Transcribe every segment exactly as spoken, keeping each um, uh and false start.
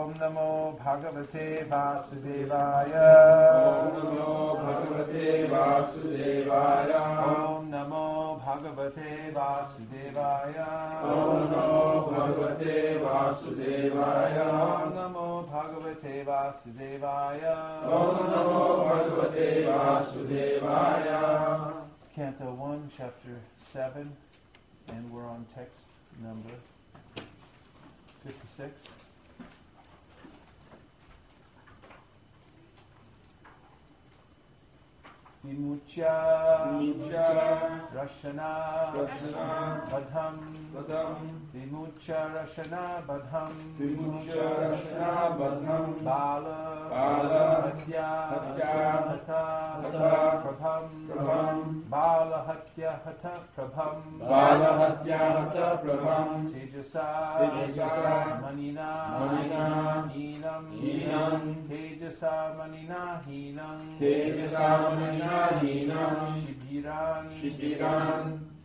Om Namo Bhagavate Vasudevaya. Om Namo Bhagavate Vasudevaya. Om Namo Bhagavate Vasudevaya. Om Namo Bhagavate Vasudevaya. Om Namo Bhagavate Vasudevaya. Om Namo Bhagavate Vasudevaya. Canto one, chapter seven, and we're on text number fifty-six. Vimucha, Vimucha, Rashana, Rashana, Badham, Badham, Vimucha, Rashana, Badham, Vimucha, Rashana, Badham, Bala, Bala, Hatya, Hatya, Hata, Hata, Prabham, Prabham, Bala, Hatya, Hata, Prabham, Bala, Hatya, Hata, Prabham, Tejasa, Tejasa, Manina, Manina, Hinam, Hinam, Tejasa, Manina, Hinam, Tejasa, Manina, Hinam, Shibiran, Shibiran,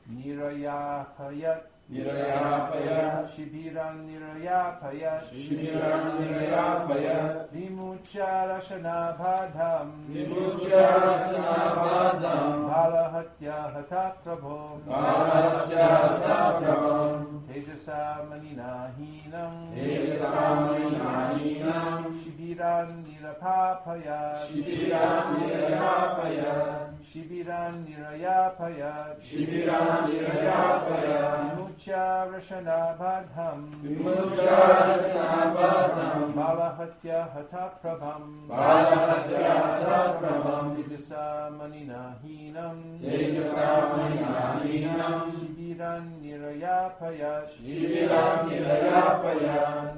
Nirayapayat, Nirayapayat, Shibiran, Nirayapayat, Shibiran, Nirayapayat, Vimucha, Rashana, Badham, Vimucha, Rashana, Badham, Bala, Hatya, Hata, Prabham, Bala, Hatya, Hata, Prabham, Tejasa, Manina, Hinam, Tejasa, Manina, Hinam, Shibiran, Nirapapayat, Shibiran, Nirayapayat, Shibiran, Nirayapayat, Shibiran, Nirayapayat, Vimucha, Rashana, Badham, Vimucha, Rashana, Badham, Bala, Hatya, Hata, Prabham, Bala, Hatya, Hata, Prabham, Tejasa, Manina, Hinam, Tejasa, Manina, Hinam, Shibiran, Nirayapayat, Shibiran, Nirayapayat,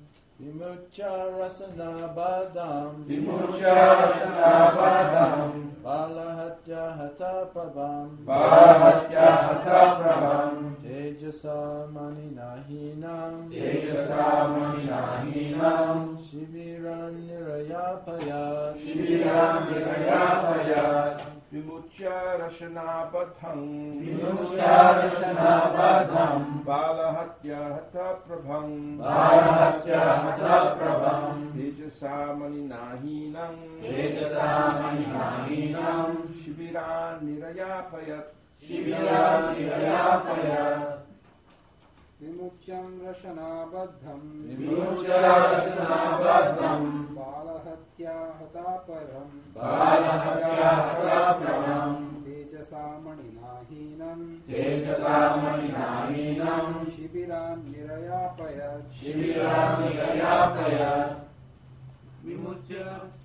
Vimucha Rasana Badam, Vimucha, Rashana, Badham, Bala Hatya Hata Prabham, Bala, Hatya, Hata, Prabham, Tejasa Manina Hinam, Tejasa, Manina, Hinam, Shibiran Nirayapayat, Shibiran, Nirayapayat, Vimucha Rashana Badham, Vimucha, Rashana, Badham, Bala Hatya Hata Prabham, Bala, Hatya, Hata, Prabham, Tejasa Manina Hinam, Tejasa, Manina, Hinam, Shibiran Nirayapayat, Shibiran, Nirayapayat, Vimuchyam Rashana Badham, Vimucha, Rashana, Badham, Bala Hatya Hata Param, Bala, Hatya, Hata, Prabham, Tejasa Manina Hinam, Tejasa, Manina, Hinam, Shibiran Nirayapayat, Shibiran, Nirayapayat, Vimucha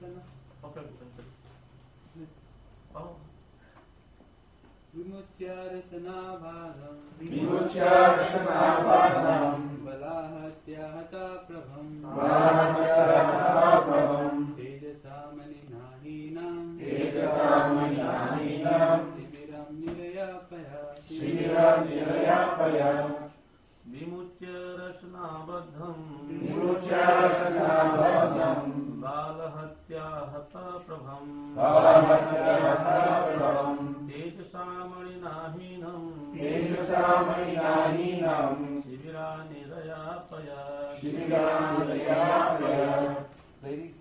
Vimucha Rasana Badham, Vimucha, Rashana, Badham, Bala Hatya Hata Prabham, Bala, Hatya, Hata, Prabham, Tejasa Manina Hinam, Tejasa, Manina, Hinam, Shibiram Nirayapayat, Shibiran, Nirayapayat, Vimucha Rasana Badham, Vimucha, Rashana, Badham, Bala Hatya Hata Prabham, Bala, Hatya, Hata, Prabham, Tejasa Manina Hinam, Tejasa, Manina, Hinam, Shibiran Nirayapayat, Shibiran, Nirayapayat, ladies,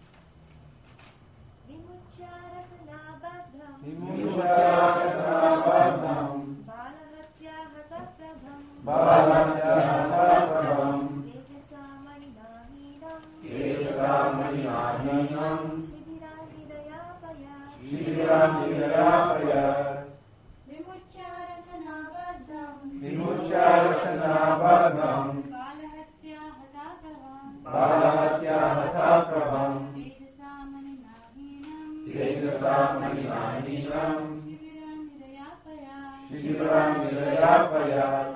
Vimucha Rasana Badham, Vimucha, Rashana, Badham, Bala Hatya Hata Prabham, Bala, Hatya, Hata, Prabham, Tejasa Manina Hinam, Tejasa, Manina, Hinam, Shibiran Nirayapayat, Shibiran, Nirayapayat, Vimucha Rasana Badham, Vimucha, Rashana, Badham, Bala Hatya Hata Prabham, Bala, Hatya, Hata, Prabham, Tejasa Manina Hinam, Tejasa, Manina, Hinam, Shibiran Nirayapayat, Shibiran, Nirayapayat,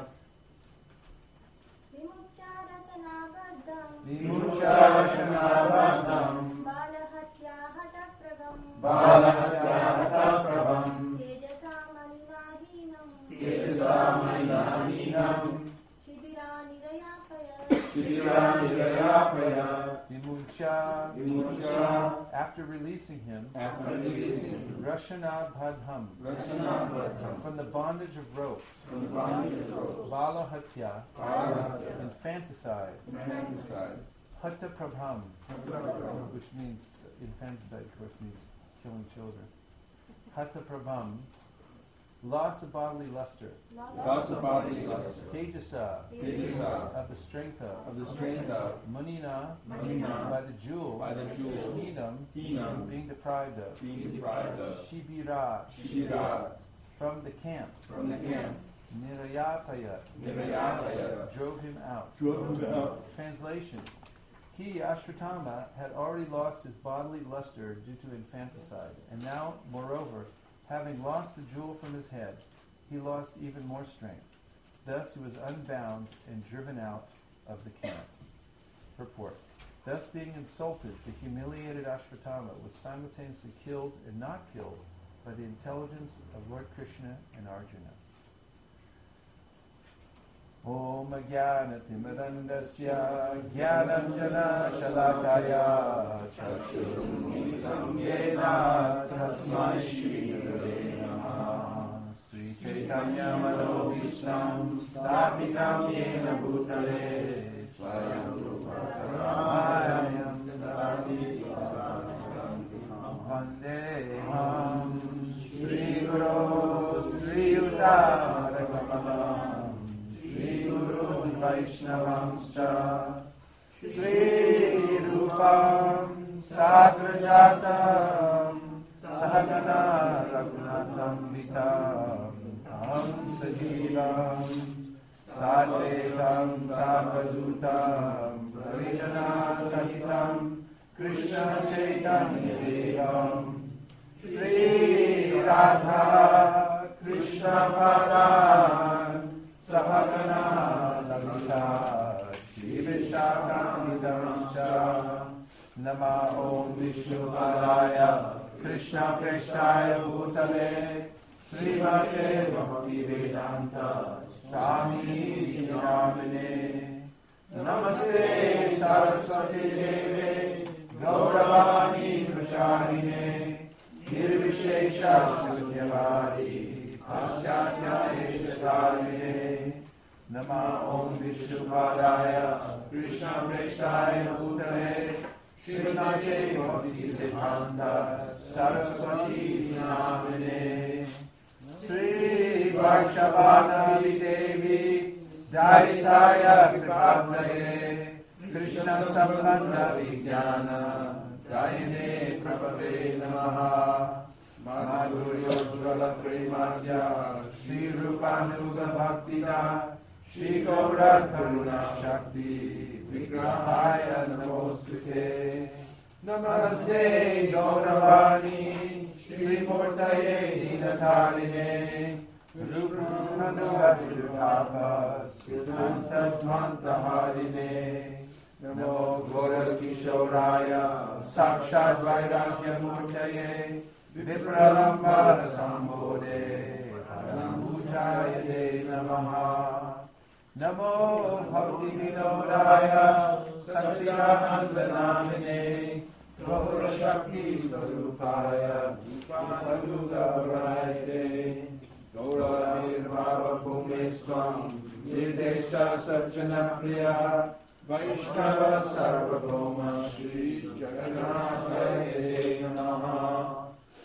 Vimucha Rasana Badham, Vimucha, Rashana, Badham, Bala Hatya Hata Prabham, Bala, Hatya, Hata, Prabham, Tejasa Manina Hinam, Tejasa, Manina, Hinam, Shibiran Nirayapayat, Shibiran, Nirayapayat, Vimucha, Vimucha, after releasing him, after releasing him, Rashana Badham, Rashana, Badham, from the bondage of rope, from the bondage of ropes, Bala Hatya, Bala, Hatya, infanticide, infanticide, Hatta Prabham, which means infanticide, of course, means killing children. Hatta Prabham, loss of bodily luster. Loss of bodily luster. Tejasa, Tejasa, of the strength of. of the strength of. Munina, Munina, by the jewel. by the jewel. Hinam, Hinam, being deprived of. being deprived of. Shibira, Shira, from the camp. from the camp. Nirayapaya, Nirayapaya, drove him out. drove him out. Translation. He, Ashwatthama, had already lost his bodily luster due to infanticide, and now, moreover, having lost the jewel from his head, he lost even more strength. Thus he was unbound and driven out of the camp. Purport. Thus being insulted, the humiliated Ashwatthama was simultaneously killed and not killed by the intelligence of Lord Krishna and Arjuna. Om Jnana-Timirandasya Jnananjana Shalakaya Chakshurunmitam Yena Tasmai Shri Gurave Namaha Sri Chaitanya Manobhishtam Sthapitam Yena Bhutale Swayam Rupa Ramayam Dadati Swasthakam Vandeham Shri Guru Sri Uttara Kamalam Vaishnavamscha Shri Rupam Sagrajatam Sahagana Raghunatham Vitam Tam Sajivam Sadvetam Sarvadutam Parijana Sahitam Krishna Chaitanya Devam Shri Radha Krishna Padan Sahagana Lalita Shri Vishakam Nama Om Vishnupadaya Krishna Prestaya Bhutale Srimate Bhakti Vedanta Swami Namine Namaste Saraswati Deve Gauravani Prasharine Nirvishesha Shunyavari Paschatya Eshakarine Nama Om Vishnupadaya Krishna Prestaya Bhutale Srimate Bhakti Siddhanta Saraswati Namine Sri Varshavanavi Devi Daitaya Kripataye Krishna Sambandha Vijnana Dayane Prabhave Namaha Madhuryojvala Premadya Shri Rupanuga Bhaktida Shri Gaura Karuna Shakti Vigrahaya Namostute Namaste Gauravani Shri Murtaye Dinatarine Rupanuga Vidhapa Siddhanta Dvanta Harine Namo Gaura Kishoraya Sakshad Vairagya Murtaye Vipralambara Sambode Paramujaya De Namaha Namo Bhakti Vinodaya Satchidananda Namine Gaura Shakti Swarupaya Paduga Varayate Gaura Nirvava Bhumestvam Nirdesha Sajjana Priya Vaishnava Sarvabhauma Shri Jagannathaya Namaha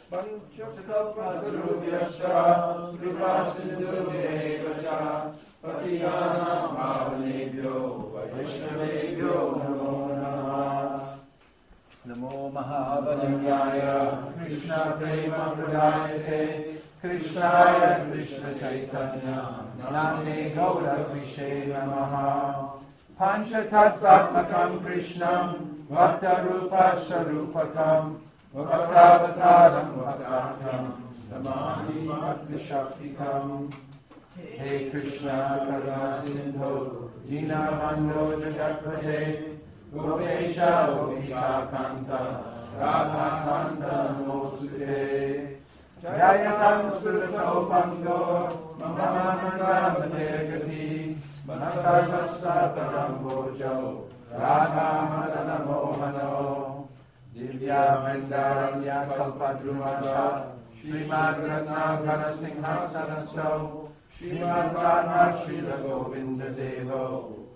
Panchatapadrubhyascha Kripa Sindhubhyeva Cha Patiyanam Bhavanebhyo Vaishnavebhyo Namo Namaha Namo Mahavadanyaya Krishna Prema Pradayate Krishnaya Krishna Chaitanya Namne Gaura Vishe Namaha Panchatattvatmakam Krishnam Bhakta Rupa Sarupakam Bhaktavataram Bhaktartham Namani Bhakti Shaktikam Hey Krishna Karuna Sindhu Dinabandho Jagatpate Gopesha Gopika Kanta Radha Kanta Namosute Jayatam Surato Pango Mamananda Matergati Masarvasa Parambojo Radha Madana Mohano Divya Mandaranya Kalpadrumasha Srimad Ratna Gana Singhasanasto Srimad Radha Srila Govinda Devo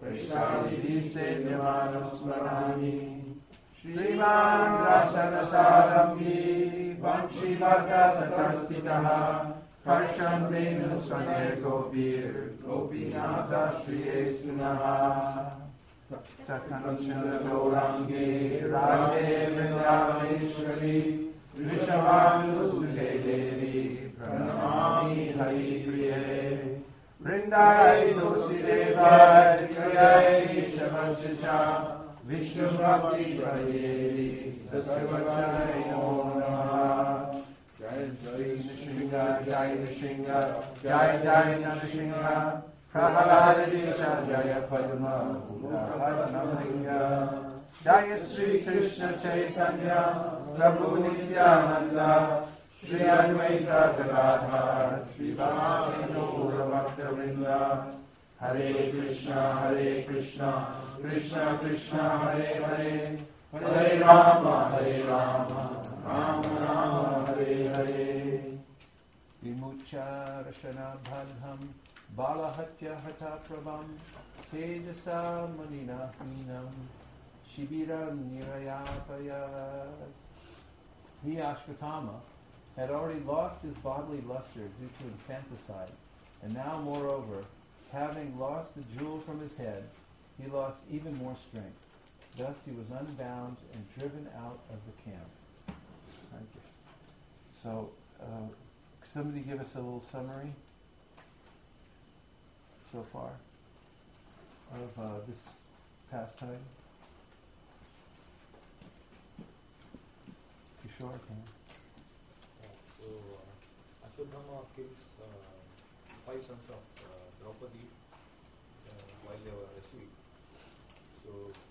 Krishnalini Sevyamanosmarani Sriman Rasanasaramgi Vanshi Bhagavatasthitaha Harsham Venu Swaner Gopir Gopinatha Shriye Sunaha Takanchana Gaurangi Radhe Vrindavaneshwari Vrishabhanu Suje Devi Pranamami Hari Priye Vrindai Tulsi Devai Priyai Shavasya Vishnu Bhakti Pradevi Satyavachanai Namo Namaha Jai Jai Nrsimha Jai Nrsimha Jai Jai Nrsimha Prahalada Desha Jaya Padma Bhuta Namalinga Jaya Sri Krishna Chaitanya Prabhu Nityananda Sri Advaita Gadadhar Sri Vasudeva Gaura Bhakta Vrinda Hare Krishna Hare Krishna Krishna Krishna Hare Hare Hare Rama Hare Rama Rama Rama Hare Hare Vimucha Rashana Bhadham Balahatya Hata Prabham Tejasa Manina Hinam Shibiram Nirayapaya. He, Ashvatthama, had already lost his bodily luster due to infanticide, and now, moreover, having lost the jewel from his head, he lost even more strength. Thus he was unbound and driven out of the camp. Thank you. So, uh, somebody give us a little summary so far of uh, this pastime. You sure can. So, uh, Ashwadhama kills uh, five sons of uh, Draupadi uh, while they were asleep. So,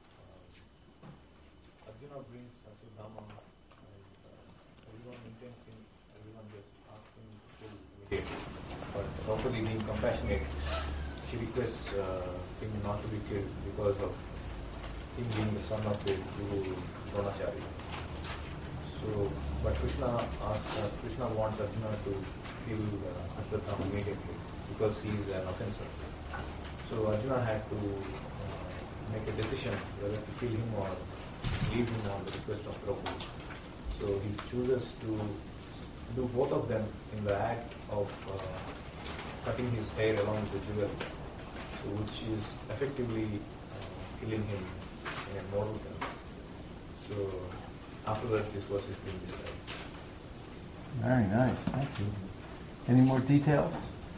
uh, Arjuna brings Ashwadhama and uh, everyone intends him, everyone just asks him to kill immediately. But Draupadi, being compassionate, she requests uh, him not to be killed because of him being the son of the Guru Dronacharya. So, but Krishna asks, uh, Krishna wants Arjuna to kill uh, Ashwatthama immediately because he is an offender. So Arjuna had to uh, make a decision whether to kill him or leave him on the request of Draupadi. So he chooses to do both of them in the act of uh, cutting his hair along with the jewel, so which is effectively uh, killing him in a mortal sense. So after that, this was his being decided. Very nice, thank you. Any more details?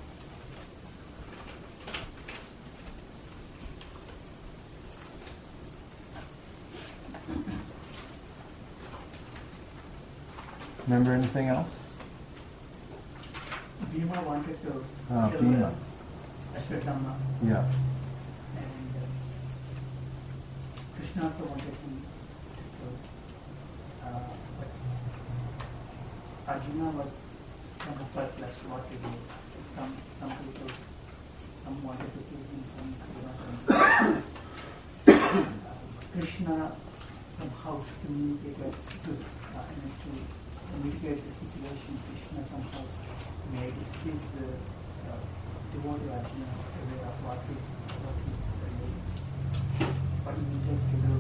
Remember anything else? Bhima wanted to Ah, kill Bhima. Ashwatthama, Yeah. and uh, Krishna also wanted him to kill. Uh, but Arjuna was kind of perplexed what to do. Some some people, some wanted to kill him, some did not. uh, Krishna somehow communicated to, uh, I mean, to mitigate the situation. Krishna somehow made his uh, uh, devotee Arjuna aware of what is what is uh, what he needed to do.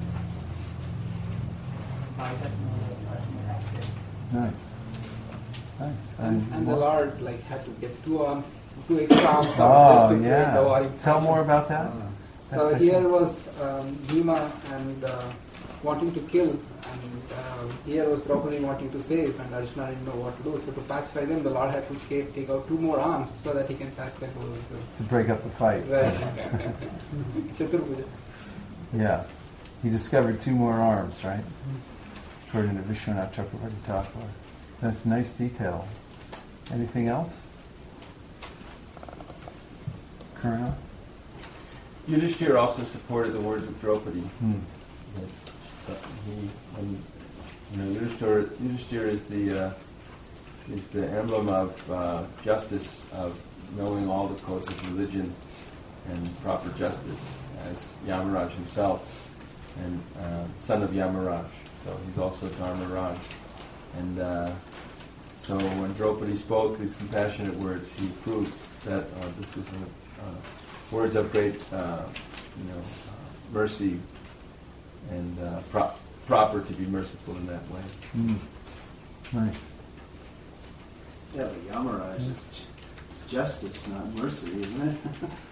By that knowledge, Arjuna acted. Nice. Nice. And, and the what- Lord like had to get two arms, two extra arms out Oh, just to create yeah. the warring Tell more factions. about that. So That's here excellent. was um, Bhima and uh, wanting to kill, and uh, here was Draupadi wanting to save, and Arjuna didn't know what to do. So to pacify them, the Lord had to take, take out two more arms so that he can pacify both of them. To break up the fight. Right. Chaturbuja. Yeah. He discovered two more arms, right? According to Vishwanath Chakravarti Thakur. That's nice detail. Anything else? Karna? Yudhishthira also supported the words of Draupadi. Hmm. That, that he, when, you know, Yudhishthira, Yudhishthira is the uh, is the emblem of uh, justice, of knowing all the codes of religion and proper justice, as Yamaraj himself, and uh, son of Yamaraj. So he's also Dharmaraj. And uh, so when Draupadi spoke these compassionate words, he proved that uh, this was a, uh, words of great uh, you know, uh, mercy and uh, pro- proper to be merciful in that way. Mm. Nice. Yeah, but Yamaraj is it's justice, not mercy, isn't it?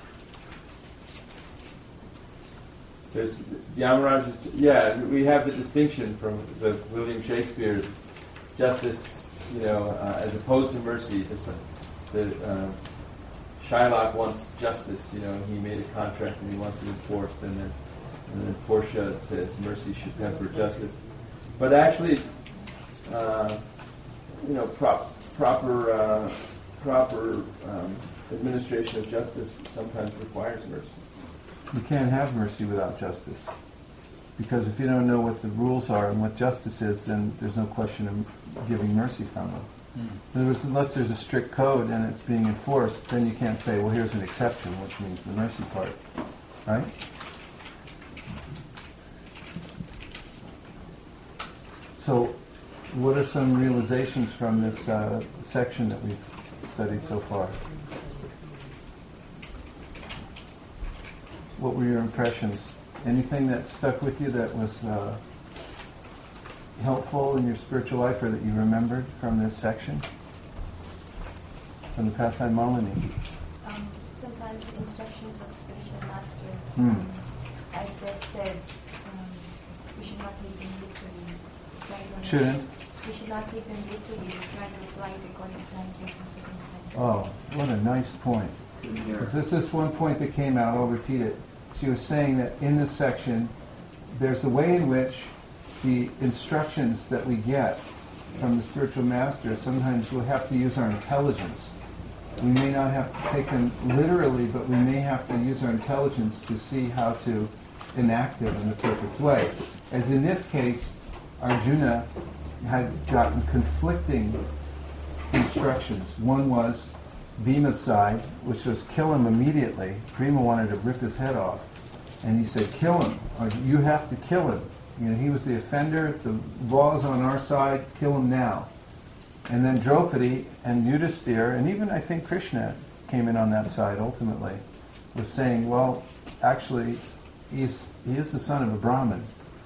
There's Yamaraj. Is, yeah, we have the distinction from the William Shakespeare justice, you know, uh, as opposed to mercy. This, the uh, Shylock wants justice. You know, he made a contract and he wants it enforced, and then and then Portia says mercy should temper justice. But actually, uh, you know, prop, proper uh, proper um, administration of justice sometimes requires mercy. You can't have mercy without justice. Because if you don't know what the rules are and what justice is, then there's no question of giving mercy from it. Mm. In other words, unless there's a strict code and it's being enforced, then you can't say, well, here's an exception, which means the mercy part. Right? So, what are some realizations from this uh, section that we've studied so far? What were your impressions? Anything that stuck with you that was uh, helpful in your spiritual life or that you remembered from this section? From the pastime Malini? Um, sometimes instructions of spiritual master, Hmm. um, as they said, um, we should not take them literally. Try to understand- Shouldn't? We should not take them literally. Try to apply it according to time, place, and circumstances. Oh, what a nice point. This is one point that came out, I'll repeat it. She was saying that in this section, there's a way in which the instructions that we get from the spiritual master, sometimes we'll have to use our intelligence. We may not have to take them literally, but we may have to use our intelligence to see how to enact it in the perfect way. As in this case, Arjuna had gotten conflicting instructions. One was Bhima's side, which was kill him immediately. Bhima wanted to rip his head off. And he said, kill him, or you have to kill him. You know, he was the offender, the law is on our side, kill him now. And then Draupadi and Yudhisthira, and even I think Krishna came in on that side ultimately, was saying, well, actually, he's, he is the son of a Brahmin,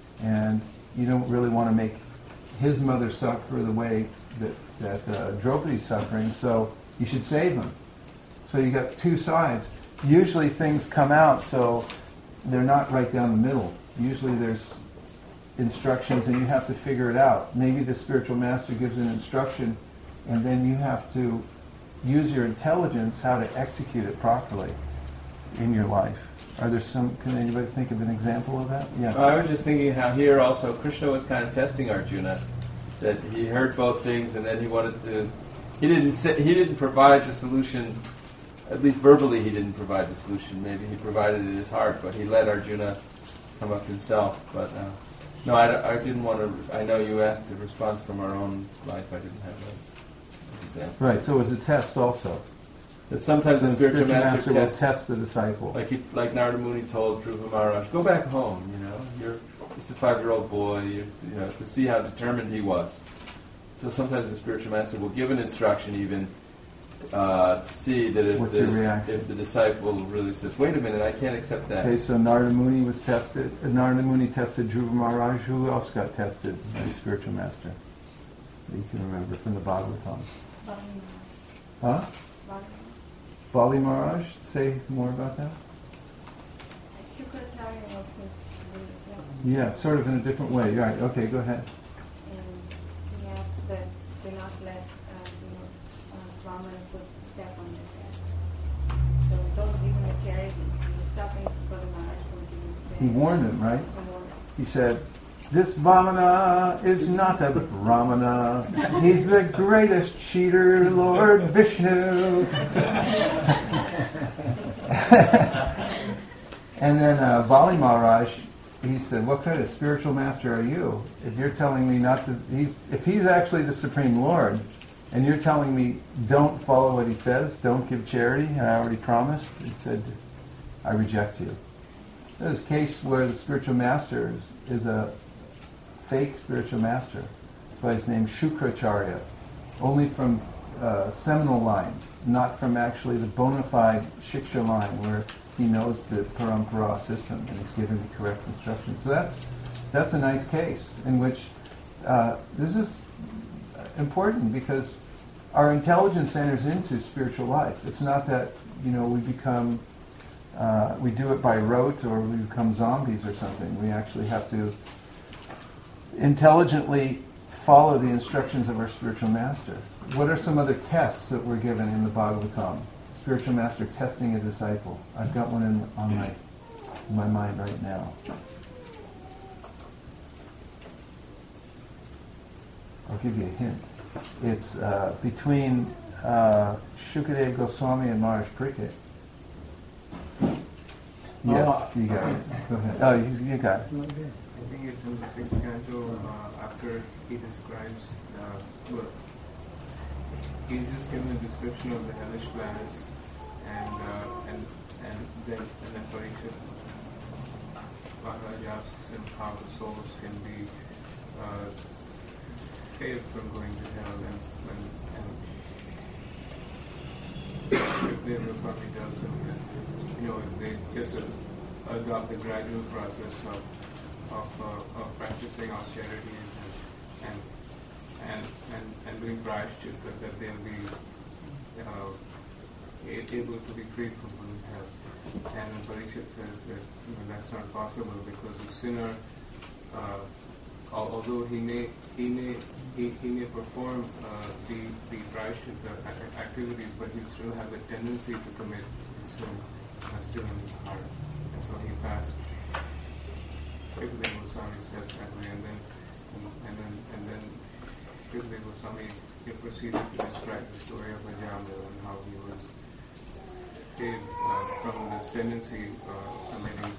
and you don't really want to make his mother suffer the way that, that uh, Draupadi's suffering, so you should save him. So you got two sides. Usually things come out so they're not right down the middle. Usually there's instructions and you have to figure it out. Maybe the spiritual master gives an instruction and then you have to use your intelligence how to execute it properly in your life. Are there some, can anybody think of an example of that? Yeah. Well, I was just thinking how here also Krishna was kind of testing Arjuna, that he heard both things and then he wanted to, he didn't say, he didn't provide the solution, at least verbally he didn't provide the solution. Maybe he provided it in his heart, but he let Arjuna come up himself. But uh, no, I, I didn't want to, I know you asked a response from our own life, I didn't have an example. Right, so it was a test also. That sometimes the spiritual, spiritual master, master will tests, test the disciple. like he, like Narada Muni told Dhruva Maharaj, go back home, you know, you're just a five-year-old boy, you, you know, to see how determined he was. So sometimes the spiritual master will give an instruction even uh, to see that if What's your the, reaction? if the disciple really says, wait a minute, I can't accept that. Okay, so Narada Muni was tested. uh, Narada Muni tested Dhruva Maharaj. Who else got tested? The spiritual master. That you can remember from the Bhagavatam. Huh? Bali Maharaj? Say more about that? Shukracharya was his, Yeah, sort of in a different way. Right, okay, go ahead. and he asked that do not let uh, you know, uh, Brahman put step on their head. So don't give him a charity. He's stopping for the Maharaj from giving He charity. warned him, right? From warning. He said, this Vamana is not a Brahmana. He's the greatest cheater, Lord Vishnu. And then uh, Bali Maharaj, he said, what kind of spiritual master are you? If you're telling me not to, he's, if he's actually the Supreme Lord, and you're telling me don't follow what he says, don't give charity, I already promised, he said, I reject you. There's a case where the spiritual master is, is a fake spiritual master. By his name Shukracharya, only from uh, seminal line, not from actually the bona fide Shiksha line, where he knows the parampara system and he's giving the correct instructions. So that's, that's a nice case in which uh, this is important because our intelligence enters into spiritual life. It's not that, you know, we become, uh, we do it by rote or we become zombies or something. We actually have to intelligently follow the instructions of our spiritual master. What are some other tests that were given in the Bhagavatam? Spiritual master testing a disciple. I've got one in, on my, in my mind right now. I'll give you a hint. It's uh, between uh, Shukadeva Goswami and Maharaj Pariksit. Yes, Oh. you got it. Go ahead. Oh, you, you got it. I think it's in the sixth canto uh, after he describes the well, he's just given a description of the hellish planets and uh, and and then and then Pariksit Maharaj asks him how the souls can be uh, saved from going to hell and and, and Shukadeva Goswami tells him that you know if they just uh, adopt the gradual process of Of, uh, of practicing austerities and and and, and, and doing prayashchitta, that they'll be uh, able to be freed from going to hell. And Pariksit says that you know, that's not possible because a sinner, uh, although he may he may he, he may perform uh, the the prayashchitta activities, but he still have the tendency to commit sin uh, still in his heart, and so he fasts. Shukadeva Goswami says that way, and then and, and then and then Shukadeva Goswami he proceeded to describe the story of Ajamil and how he was saved uh, from this tendency of uh, committing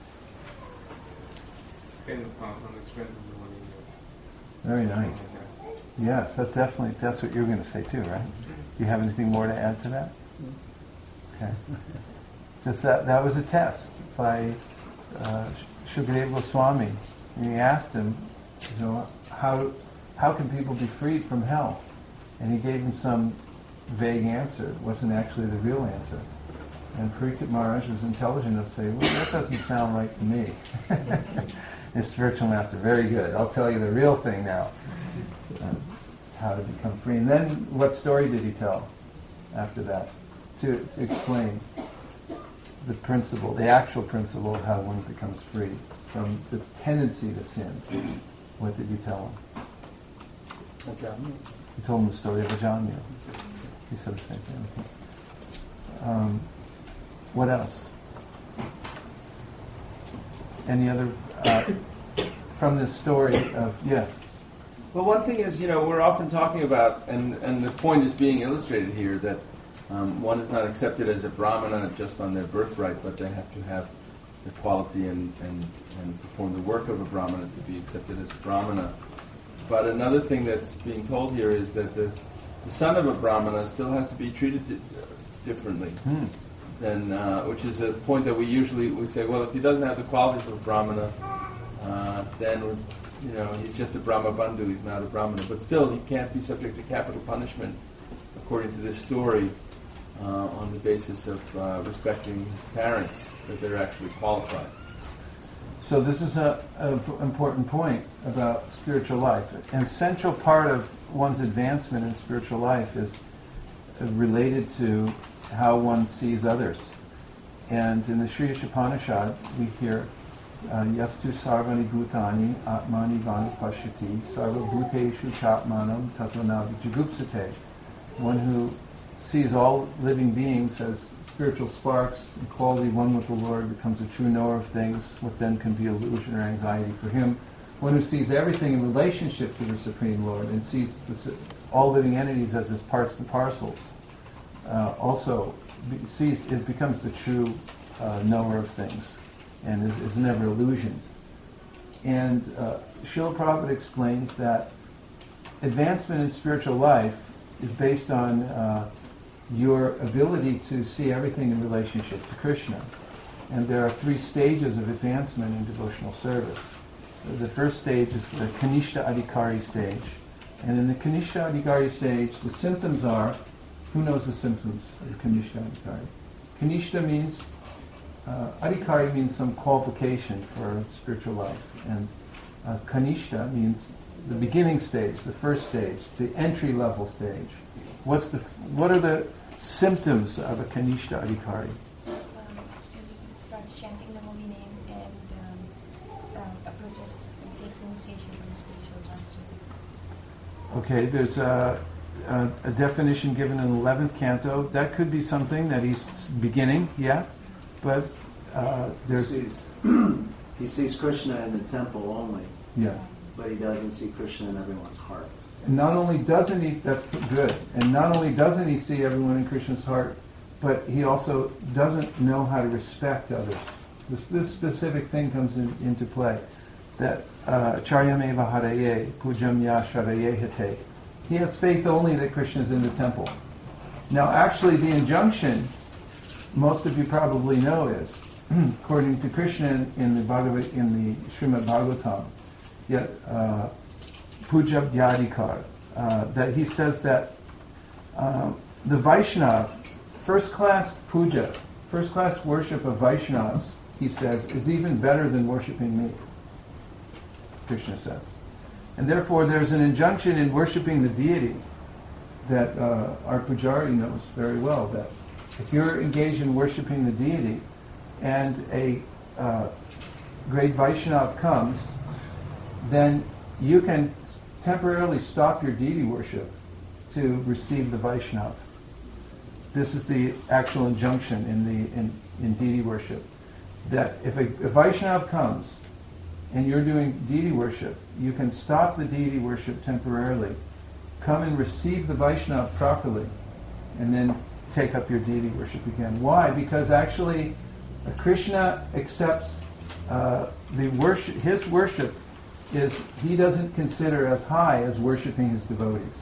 sin on, on the strength of the Holy Name. Very nice. Yes, that's definitely, that's what you were going to say too, right? Do you have anything more to add to that? Okay. Just that, that was a test by uh, Shukadeva Goswami. And he asked him, you know, how how can people be freed from hell? And he gave him some vague answer. It wasn't actually the real answer. And Pariksit Maharaj was intelligent enough to say, well, that doesn't sound right to me. His spiritual master, very good. I'll tell you the real thing now. Uh, how to become free. And then what story did he tell after that? To, to explain the principle, the actual principle of how one becomes free from the tendency to sin. What did you tell him? You told him the story of Ajamil. He said the same thing. Um, what else? Any other, uh, from this story of, yes? Well, one thing is, you know, we're often talking about, and, and the point is being illustrated here, that um, one is not accepted as a brahmana just on their birthright, but they have to have the quality and, and, and perform the work of a brahmana to be accepted as a brahmana. But another thing that's being told here is that the, the son of a brahmana still has to be treated di- differently. Hmm. Than, uh, which is a point that we usually we say, well, if he doesn't have the qualities of a brahmana, uh, then you know he's just a brahma bandhu. He's not a brahmana, but still he can't be subject to capital punishment, according to this story, uh, on the basis of uh, respecting his parents, that they're actually qualified. So this is a, a p- important point about spiritual life. An essential part of one's advancement in spiritual life is uh, related to how one sees others. And in the Sri Ishopanishad, we hear, uh, Yastu sarvani bhutani atmani vanu pashyati sarva bhuteshu chapmanam tatvanavik jugupsate. One who sees all living beings as spiritual sparks, equality one with the Lord, becomes a true knower of things, what then can be illusion or anxiety for him. One who sees everything in relationship to the Supreme Lord and sees the, all living entities as his parts and parcels. Uh, also be, sees it becomes the true uh, knower of things and is, is never illusioned. And uh, Srila Prabhupada explains that advancement in spiritual life is based on uh, your ability to see everything in relationship to Krishna. And there are three stages of advancement in devotional service. The first stage is the Kanishta Adhikari stage. And in the Kanishta Adhikari stage, the symptoms are, who knows the symptoms of Kanishta Adhikari? Kanishta means uh, adhikari means some qualification for spiritual life, and uh, kanishta means the beginning stage, the first stage, the entry level stage. What's the what are the symptoms of a kanishta adhikari? Um, he starts chanting the holy name and um, um, approaches and takes initiation from spiritual master. Okay, there's a, a, a definition given in the eleventh canto. That could be something that he's beginning, yeah, but uh, He there's sees, he sees Krishna in the temple only, yeah. but he doesn't see Krishna in everyone's heart. And not only doesn't he, that's good, and not only doesn't he see everyone in Krishna's heart, but he also doesn't know how to respect others. This, this specific thing comes in, into play, that charyameva haraye, pujam ya sharaye hite. He has faith only that Krishna is in the temple. Now actually the injunction, most of you probably know is, according to Krishna in, in the Bhagavad, in the Srimad Bhagavatam, yet, uh, Puja Yadikar, uh, that he says that uh, the Vaishnav, first class puja, first class worship of Vaishnavas, he says, is even better than worshipping me, Krishna says. And therefore there's an injunction in worshipping the deity that uh, our pujari knows very well, that if you're engaged in worshipping the deity and a uh, great Vaishnav comes, then you can temporarily stop your deity worship to receive the Vaishnav. This is the actual injunction in the in, in deity worship. That if a, a Vaishnav comes and you're doing deity worship, you can stop the deity worship temporarily, come and receive the Vaishnav properly, and then take up your deity worship again. Why? Because actually uh, Krishna accepts uh, the worship, his worship is he doesn't consider as high as worshipping his devotees.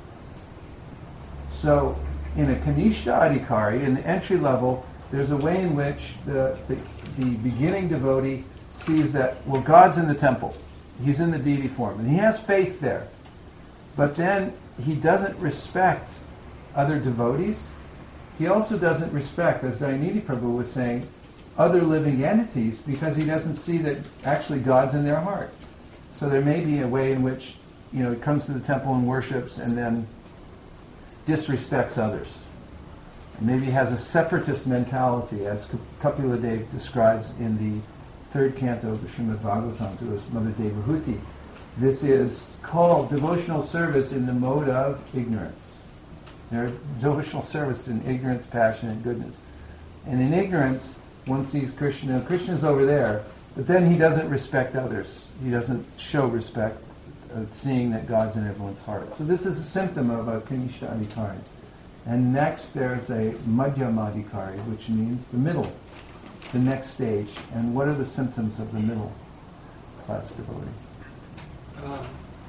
So in a Kanishta Adhikari, in the entry level, there's a way in which the, the, the beginning devotee sees that, well, God's in the temple. He's in the deity form. And he has faith there. But then he doesn't respect other devotees. He also doesn't respect, as Dayanidhi Prabhu was saying, other living entities, because he doesn't see that actually God's in their heart. So there may be a way in which, you know, he comes to the temple and worships and then disrespects others. And maybe has a separatist mentality, as Kapila Dev describes in the third canto of the Srimad Bhagavatam to his mother Devahuti. This is called devotional service in the mode of ignorance. There's devotional service in ignorance, passion, and goodness. And in ignorance, one sees Krishna. Krishna's over there, but then he doesn't respect others. He doesn't show respect, uh, seeing that God's in everyone's heart. So this is a symptom of a Kanishta Adhikari. And next there's a Madhyama Adhikari, which means the middle, the next stage. And what are the symptoms of the middle class devotee? Uh,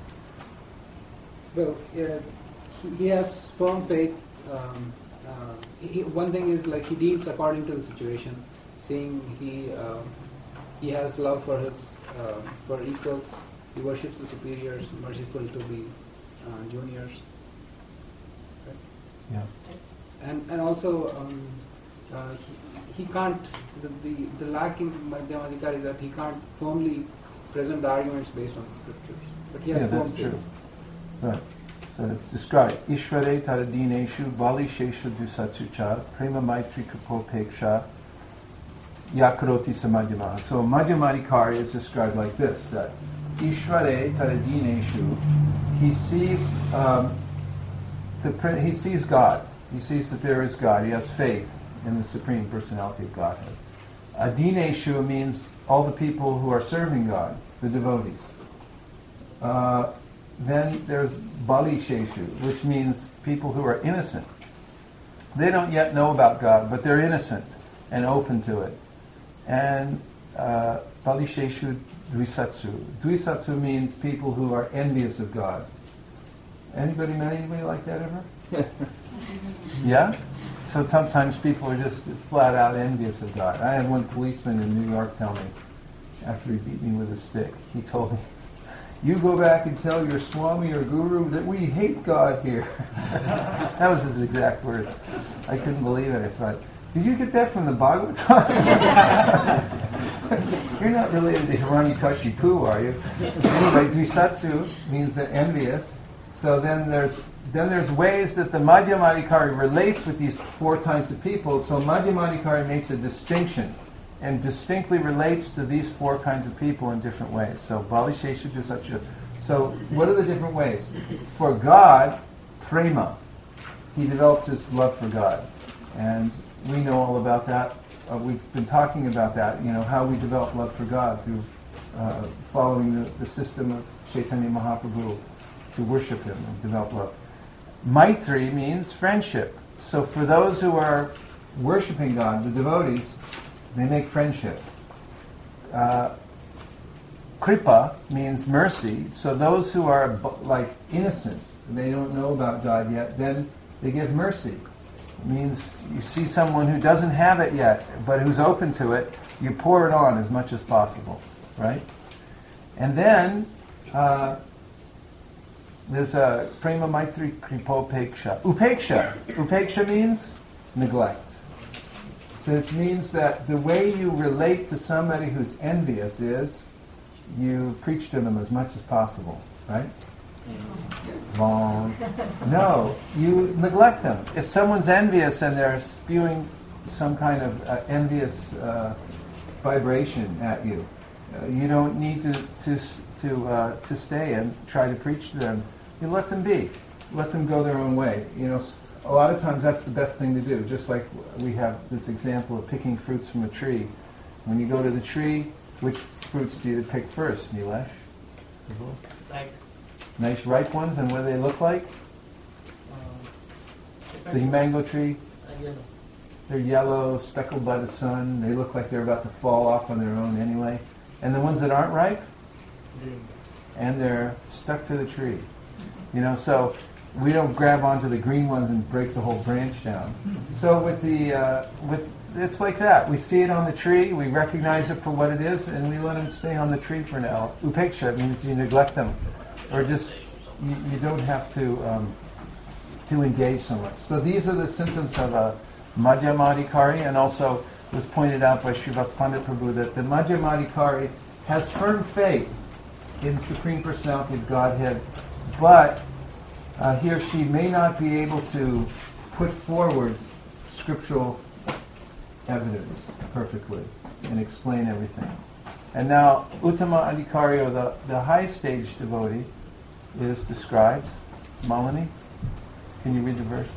well, uh, he, he has firm faith. Um, uh, he, one thing is like he deals according to the situation, seeing he uh, he has love for his uh, for equals. He worships the superiors, merciful to the uh, juniors. Right? Yeah. And and also um, uh, he, he can't the the, the lack in Madhyama Adhikari is that he can't firmly present the arguments based on the scriptures. But he has Yeah, firm that's true. faith. Right. So describe Ishvare Taradineshu Bali Shesha Dusatsucha Prema Maitri Kapopeksha Yakaroti Samadhyamaha. So Madhyamadhikari is described like this, that Ishvare Taradineshu, he sees um, the he sees God. He sees that there is God. He has faith in the Supreme Personality of Godhead. Adineshu means all the people who are serving God, the devotees. Uh, then there's Bali Sheshu, which means people who are innocent. They don't yet know about God, but they're innocent and open to it. And uh, Bali Sheshu Dvisatsu. Dvisatsu means people who are envious of God. Anybody met anybody like that ever? Yeah? So sometimes people are just flat out envious of God. I had one policeman in New York tell me, after he beat me with a stick, he told me, "You go back and tell your Swami or Guru that we hate God here." That was his exact words. I couldn't believe it. I thought, Did you get that from the Bhagavatam? You're not related to Hiranyakashipu, are you? Anyway, Dvisatsu means that envious. So then there's then there's ways that the Madhyamadikari relates with these four kinds of people. So Madhyamadikari makes a distinction and distinctly relates to these four kinds of people in different ways. So Bali Shesha Dvisatsu. So what are the different ways? For God, prema. He develops his love for God. And we know all about that. Uh, we've been talking about that, you know, how we develop love for God through uh, following the, the system of Chaitanya Mahaprabhu to worship him and develop love. Maitri means friendship. So for those who are worshiping God, the devotees, they make friendship. Uh, Kripa means mercy. So those who are like innocent, they don't know about God yet, then they give mercy. It means you see someone who doesn't have it yet, but who's open to it, you pour it on as much as possible, right? And then uh, there's a prema maitri kripopeksha. Upeksha. Upeksha means neglect. So it means that the way you relate to somebody who's envious is you preach to them as much as possible, right? Long. No, you neglect them. If someone's envious and they're spewing some kind of uh, envious uh, vibration at you, uh, you don't need to to to uh, to stay and try to preach to them. You let them be. Let them go their own way. You know, a lot of times that's the best thing to do. Just like we have this example of picking fruits from a tree. When you go to the tree, which fruits do you pick first, Nilesh? Like Nice ripe ones, and what do they look like? uh, The mango tree, uh, yellow. they're yellow, speckled by the sun. They look like they're about to fall off on their own anyway. And the ones that aren't ripe, Green. and they're stuck to the tree. You know, so we don't grab onto the green ones and break the whole branch down. So with the uh, with it's like that. We see it on the tree, we recognize it for what it is, and we let them stay on the tree for now. Upeksha means you neglect them, or just you, you don't have to um, to engage so much. So these are the symptoms of a Madhyamadikari, and also was pointed out by Srivas Pandit Prabhu that the Madhyamadikari has firm faith in the Supreme Personality of Godhead, but uh, he or she may not be able to put forward scriptural evidence perfectly and explain everything. And now, Uttama Adhikari, or the, the high stage devotee, is described. Malini, can you read the verse?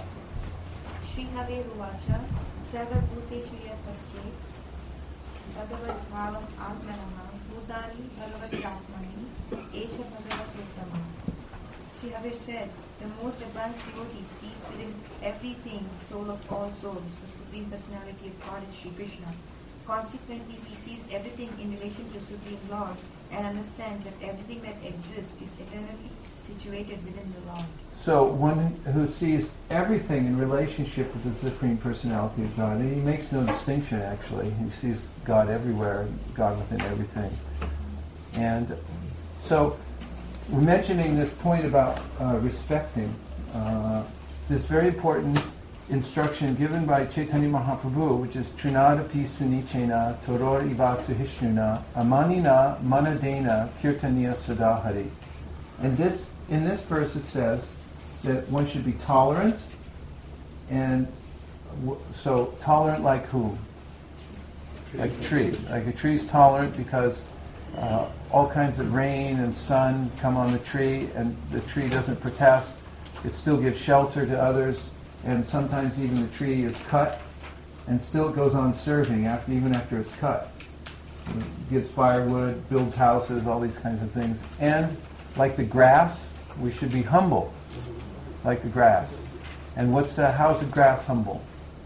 Shri Have Ruvacha, Sarvabhuteshu Yapasye, Bhagavad Bhavam Atmanaha, Bhutani Bhagavad Atmani, Esha Bhagavad Uttama. Shri Have said, the most advanced devotee sees within everything the soul of all souls, the Supreme Personality of God is Shri Krishna. Consequently, he sees everything in relation to Supreme Lord and understands that everything that exists is eternally situated within the Lord. So one who sees everything in relationship with the Supreme Personality of God, and he makes no distinction actually. He sees God everywhere, God within everything. And so we're mentioning this point about uh, respecting uh, this very important instruction given by Chaitanya Mahaprabhu, which is Trinadapi Sunichena Toror Iva Suhishnuna Amanina Manadena Kirtaniya Sadahari. And this in this verse it says that one should be tolerant, and w- so tolerant like who? Like a tree. Like a tree is tolerant because uh, all kinds of rain and sun come on the tree, and the tree doesn't protest. It still gives shelter to others, and sometimes even the tree is cut, and still it goes on serving after even after it's cut. It gives firewood, builds houses, all these kinds of things. And like the grass, we should be humble, like the grass. And what's the, how's the grass humble?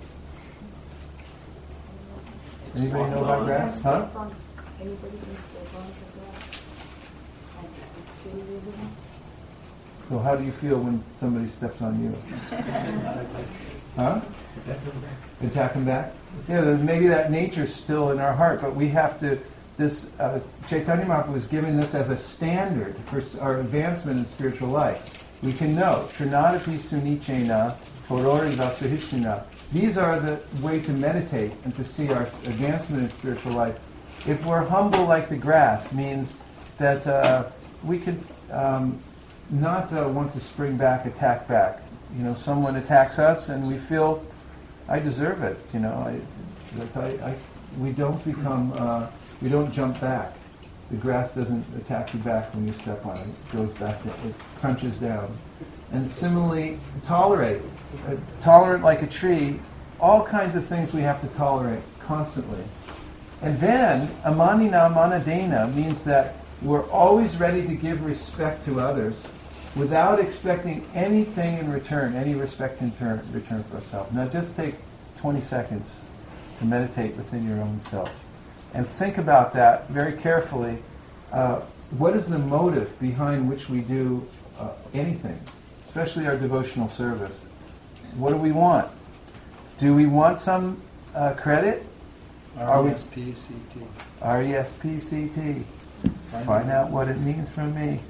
Anybody know about grass? Huh? Anybody can step on the grass and it's still living. So how do you feel when somebody steps on you? Huh? Attack them back? Yeah, maybe that nature's still in our heart, but we have to, this, uh, Chaitanya Mahaprabhu was giving this as a standard for our advancement in spiritual life. we can know. Trinadapi sunichena, torori vasahishina. These are the way to meditate and to see our advancement in spiritual life. If we're humble like the grass, means that uh, we could um, not uh, want to spring back, attack back. You know, someone attacks us and we feel, I deserve it. You know, I, that I, I, we don't become, uh, we don't jump back. The grass doesn't attack you back when you step on it. It goes back, it crunches down. And similarly, tolerate. Uh, tolerant like a tree, all kinds of things we have to tolerate constantly. And then, amanina manadena means that we're always ready to give respect to others without expecting anything in return, any respect in turn, return for ourselves. Now just take twenty seconds to meditate within your own self. And think about that very carefully. Uh, what is the motive behind which we do uh, anything, especially our devotional service? What do we want? Do we want some uh, credit? R E S P C T. R E S P C T. Find out what it means from me.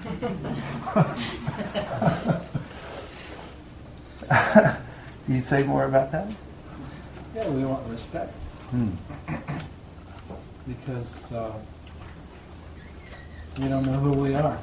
Do you say more about that? Yeah, we want respect. Hmm. Because uh, we don't know who we are.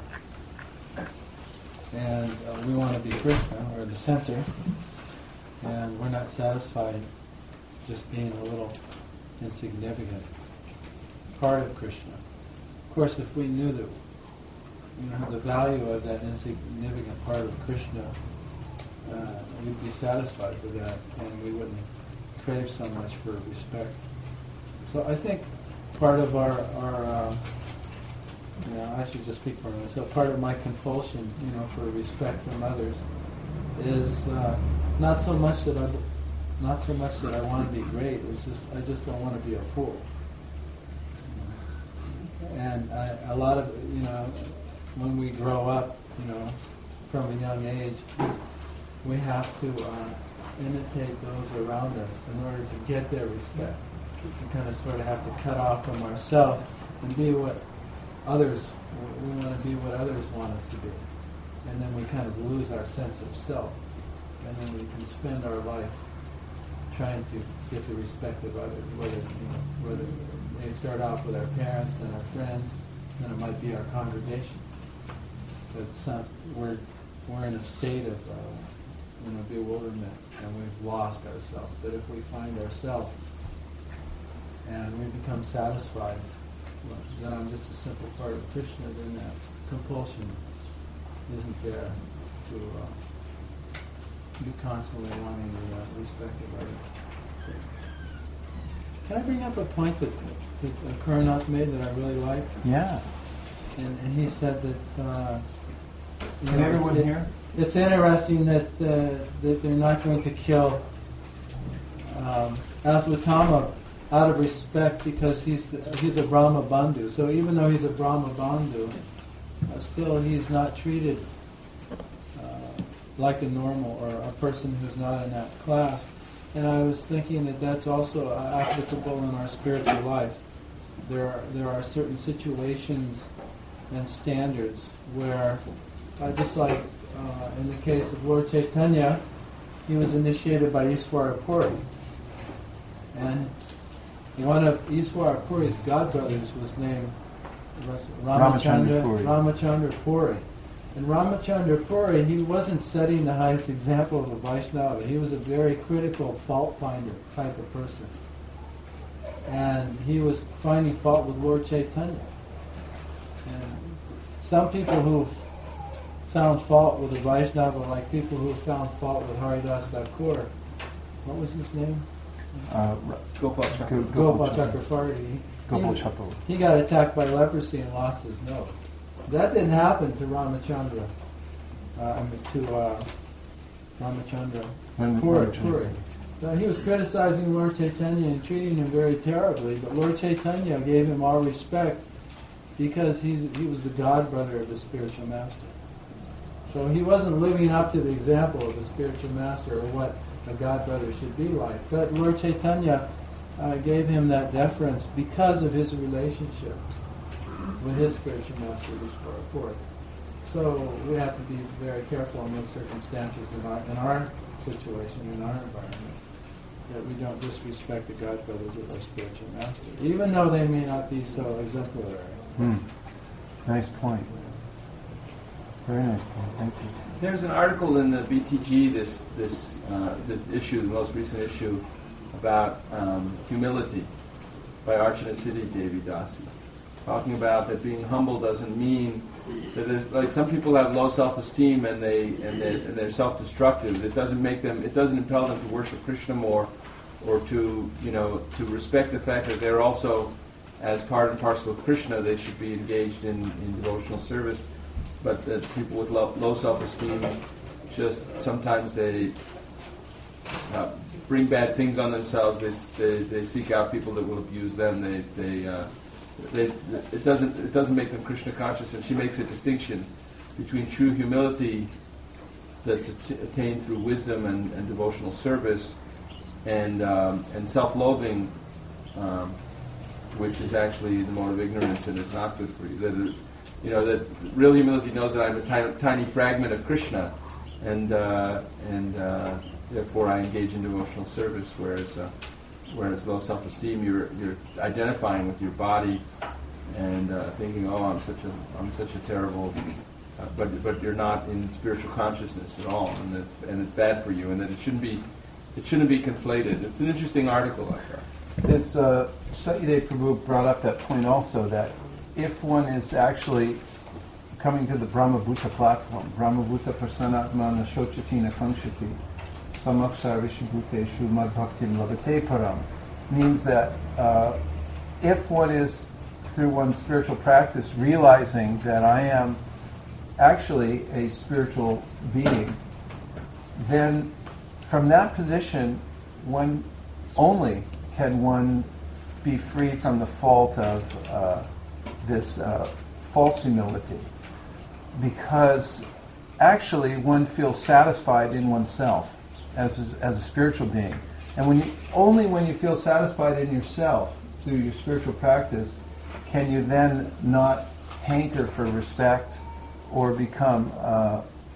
And uh, we want to be Krishna, or the center. And we're not satisfied just being a little insignificant part of Krishna. Of course, if we knew that, you know, the value of that insignificant part of Krishna, uh, we'd be satisfied with that, and we wouldn't crave so much for respect. So I think part of our, our uh, you know, I should just speak for myself, part of my compulsion, you know, for respect from others is uh, not so much that I, not so much that I want to be great. It's just I just don't want to be a fool. And I, a lot of, you know, when we grow up, you know, from a young age, we have to uh, imitate those around us in order to get their respect. We kind of sort of have to cut off from ourselves and be what others, we want to be what others want us to be. And then we kind of lose our sense of self. And then we can spend our life trying to get the respect of others, whether, you know, whether they start off with our parents, then our friends, then it might be our congregation. But some, we're, we're in a state of uh, you know, bewilderment, and we've lost ourselves. But if we find ourselves and we become satisfied, well, then I'm just a simple part of Krishna, then that compulsion isn't there to uh, be constantly wanting the uh, respect of others. Can I bring up a point that, that uh, Karanath made that I really liked? Yeah. And, and he said that... Uh, you Can know, everyone it, hear? It's interesting that uh, that they're not going to kill um, Aswatthama out of respect because he's he's a Brahma Bandhu. So even though he's a Brahma Bandhu, uh, still he's not treated uh, like a normal or a person who's not in that class. And I was thinking that that's also applicable in our spiritual life. There are, there are certain situations and standards where, uh, just like uh, in the case of Lord Chaitanya, he was initiated by Ishvara Puri. And one of Ishvara Puri's godbrothers was named was Ramachandra, Ramachandra Puri. Ramachandra Puri. And Ramachandra Puri, he wasn't setting the highest example of a Vaishnava. He was a very critical fault finder type of person. And he was finding fault with Lord Chaitanya. And some people who found fault with a Vaishnava, like people who found fault with Haridas Thakur, what was his name? Uh, Gopal Chakravarti. Gopal Chakravarti. Gopal He- Chakravarti. He got attacked by leprosy and lost his nose. That didn't happen to Ramachandra, uh, I mean, to uh, Ramachandra Ram- Puri. Ramachandra. Puri. Now, he was criticizing Lord Chaitanya and treating him very terribly, but Lord Chaitanya gave him all respect because he's, he was the godbrother of his spiritual master. So he wasn't living up to the example of a spiritual master or what a godbrother should be like. But Lord Chaitanya uh, gave him that deference because of his relationship with his spiritual master, Ishvara Puri. So we have to be very careful in those circumstances in our, in our situation, in our environment, that we don't disrespect the godbrothers of our spiritual master, even though they may not be so exemplary. Hmm. Nice point. Very nice point. Thank you. There's an article in the B T G, this this uh, this issue, the most recent issue, about um, humility by Archana Siddhi Devi Dasi, talking about that being humble doesn't mean that there's, like, some people have low self-esteem and they and they and they're self-destructive. It doesn't make them. It doesn't impel them to worship Krishna more, or to you know to respect the fact that they're also, as part and parcel of Krishna, they should be engaged in, in devotional service. But that people with low, low self-esteem, just sometimes they uh, bring bad things on themselves. They, they they seek out people that will abuse them. They they. Uh, They, it doesn't it doesn't make them Krishna conscious, and she makes a distinction between true humility that's att- attained through wisdom and, and devotional service, and um, and self-loathing, um, which is actually the mode of ignorance and is not good for you. That it, you know that real humility knows that I'm a tiny, tiny fragment of Krishna, and uh, and uh, therefore I engage in devotional service. Whereas uh, Whereas low self-esteem, you're you're identifying with your body and uh, thinking, oh, I'm such a I'm such a terrible, uh, but but you're not in spiritual consciousness at all, and it's and it's bad for you, and that it shouldn't be it shouldn't be conflated. It's an interesting article like that. It's uh, Satydev Prabhu brought up that point also, that if one is actually coming to the Brahmabhuta platform, Brahmabhuta prasanatmana shochatina kankshati, samakshar vishubhuteshu madbhaktim labate param, means that uh, if one is, through one's spiritual practice, realizing that I am actually a spiritual being, then from that position, one only can one be free from the fault of uh, this uh, false humility, because actually one feels satisfied in oneself as a, as a spiritual being. And when you, only when you feel satisfied in yourself through your spiritual practice can you then not hanker for respect or become uh,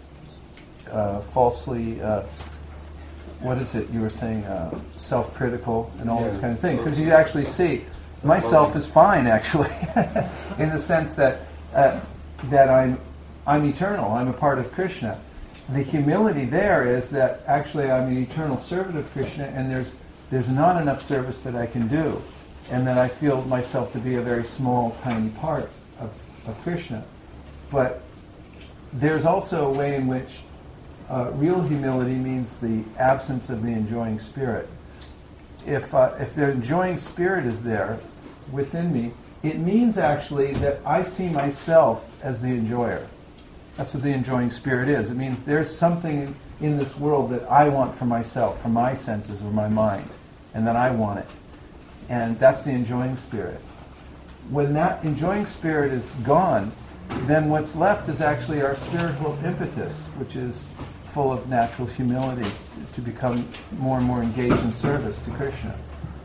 uh, falsely, uh, what is it you were saying, uh, self-critical and all Yeah. this kind of thing. Because you actually see, myself is fine actually, in the sense that uh, that I'm I'm eternal, I'm a part of Krishna. The humility there is that actually I'm an eternal servant of Krishna, and there's there's not enough service that I can do, and that I feel myself to be a very small, tiny part of, of Krishna. But there's also a way in which uh, real humility means the absence of the enjoying spirit. If uh, if the enjoying spirit is there within me, it means actually that I see myself as the enjoyer. That's what the enjoying spirit is. It means there's something in this world that I want for myself, for my senses or my mind, and that I want it. And that's the enjoying spirit. When that enjoying spirit is gone, then what's left is actually our spiritual impetus, which is full of natural humility to become more and more engaged in service to Krishna.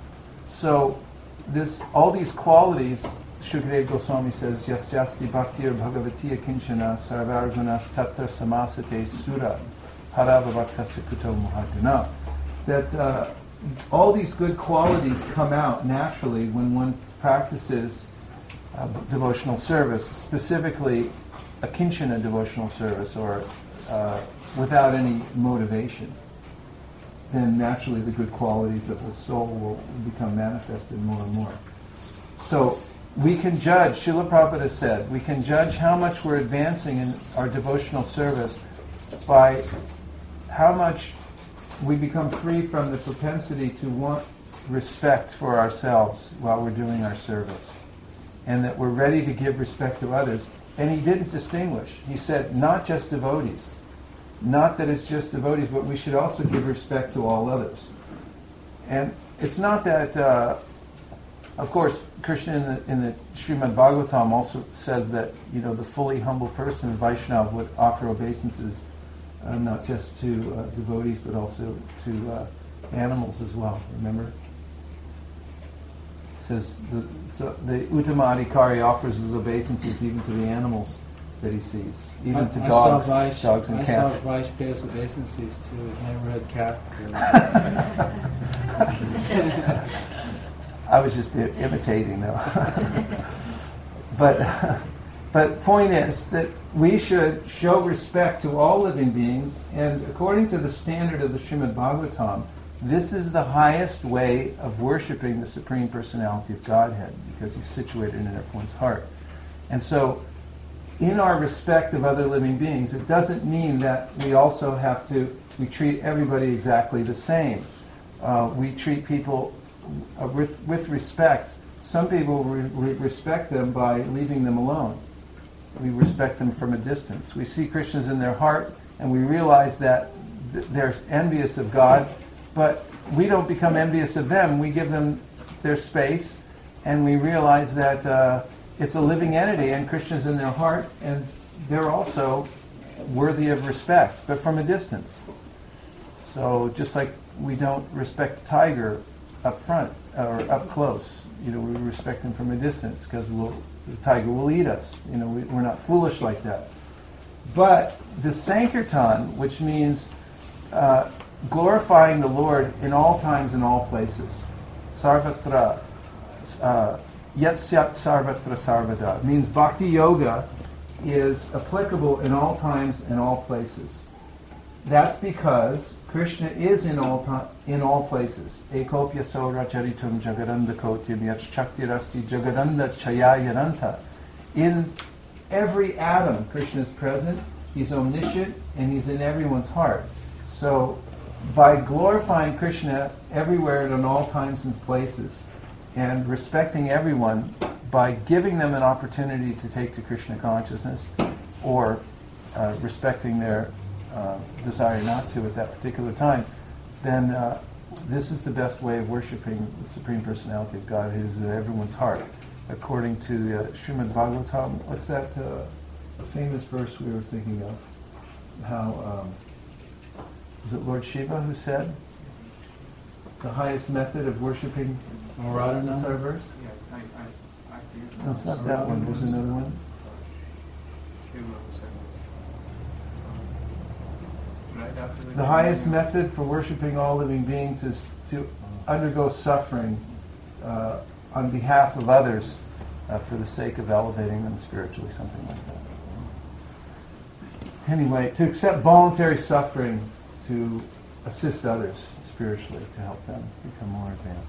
So this, all these qualities, Shukadeva Goswami says, Yasyasti bhaktir bhagavatiya kinchana sarvar gunas tatra samasate sura harava bhaktasya kuto muhaguna. That uh, all these good qualities come out naturally when one practices uh, devotional service, specifically a kinchana devotional service, or uh, without any motivation. Then naturally the good qualities of the soul will become manifested more and more. So we can judge, Srila Prabhupada said, we can judge how much we're advancing in our devotional service by how much we become free from the propensity to want respect for ourselves while we're doing our service, and that we're ready to give respect to others. And he didn't distinguish. He said not just devotees. Not that it's just devotees, but we should also give respect to all others. And it's not that, uh, of course, Krishna in the, in the Srimad Bhagavatam also says that, you know, the fully humble person, Vaishnava, would offer obeisances uh, not just to uh, devotees, but also to uh, animals as well. Remember? It says the, so the Uttama Adhikari offers his obeisances even to the animals. that he sees, even I, to I dogs, saw Vice, dogs and I cats. saw Vice pay his obeisances to his neighborhood cat. I was just I- imitating, though. but, but point is that we should show respect to all living beings, and according to the standard of the Srimad Bhagavatam, this is the highest way of worshiping the Supreme Personality of Godhead, because he's situated in everyone's heart. And so, in our respect of other living beings, it doesn't mean that we also have to, we treat everybody exactly the same. Uh, we treat people uh, with, with respect. Some people, we re- respect them by leaving them alone. We respect them from a distance. We see Krishnas in their heart, and we realize that th- they're envious of God, but we don't become envious of them. We give them their space, and we realize that uh, it's a living entity, and Krishna's in their heart, and they're also worthy of respect, but from a distance. So just like we don't respect the tiger up front or up close, you know, we respect him from a distance because we'll, the tiger will eat us. You know, we, we're not foolish like that. But the Sankirtan, which means uh, glorifying the Lord in all times and all places, sarvatra, uh, yat syat sarvatra sarvada, means bhakti yoga is applicable in all times and all places. That's because Krishna is in all time, in all places. Ekopya sauracharitum jagadanda kotyam yat shaktirasti jagadanda chayayaranta. In every atom, Krishna is present. He's omniscient, and he's in everyone's heart. So, by glorifying Krishna everywhere and in all times and places, and respecting everyone by giving them an opportunity to take to Krishna consciousness, or uh, respecting their uh, desire not to at that particular time, then uh, this is the best way of worshiping the Supreme Personality of God, who is in everyone's heart. According to the uh, Srimad Bhagavatam, what's that uh, famous verse we were thinking of? How, um, was it Lord Shiva who said, the highest method of worshiping? Radharani? What's our verse? Yeah, I, I, I forget. No, it's not that one. There's another one. Shiva who said it. Right after the The highest method for worshiping all living beings is to undergo suffering uh, on behalf of others uh, for the sake of elevating them spiritually, something like that. Anyway, to accept voluntary suffering to assist others spiritually, to help them become more advanced.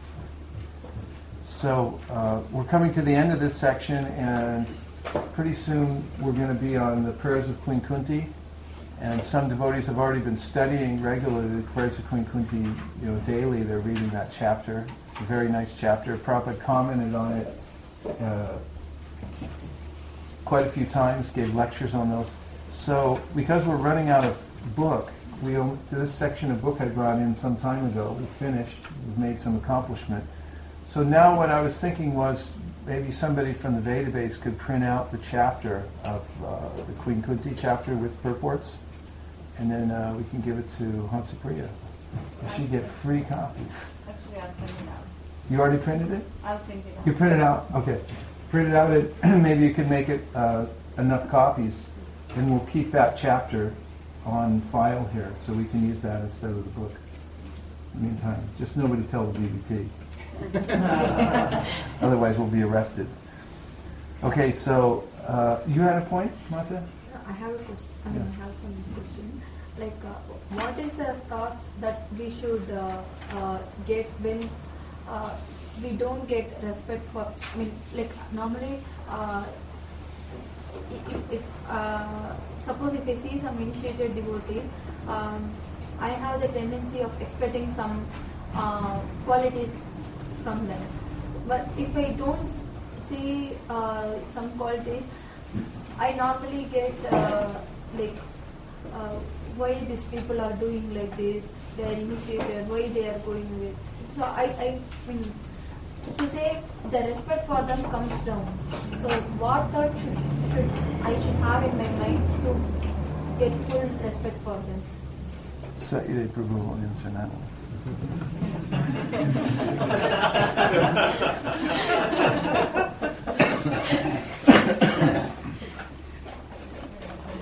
So uh, we're coming to the end of this section, and pretty soon we're going to be on the prayers of Queen Kunti. And some devotees have already been studying regularly the prayers of Queen Kunti, you know, daily. They're reading that chapter. It's a very nice chapter. Prabhupada commented on it uh, quite a few times, gave lectures on those. So because we're running out of book, we this section of book had brought in some time ago. We finished. We've made some accomplishment. So now what I was thinking was maybe somebody from the database could print out the chapter of uh, the Queen Kunti chapter with purports, and then uh, we can give it to Hansapriya. She get free copies. Actually, I'll print it out. You already printed it? I'll print it out. You print it out? Okay. Print it out, and maybe you can make it uh, enough copies, and we'll keep that chapter on file here, so we can use that instead of the book. In the meantime, just nobody tell the B B T. Otherwise, we'll be arrested. Okay, so uh, you had a point, Mata? I have a question. I mean, Yeah. I have some question. Like, uh, what is the thoughts that we should uh, uh, get when uh, we don't get respect for? I mean, like normally, uh, if, if uh, suppose if I see some initiated devotee, um, I have the tendency of expecting some uh, qualities from them. But if I don't see uh, some qualities, I normally get uh, like uh, why these people are doing like this, they are initiated, why they are going with. So I, I mean, to say the respect for them comes down. So what thought should, should I should have in my mind to get full respect for them? Satyade Prabhu will answer that one.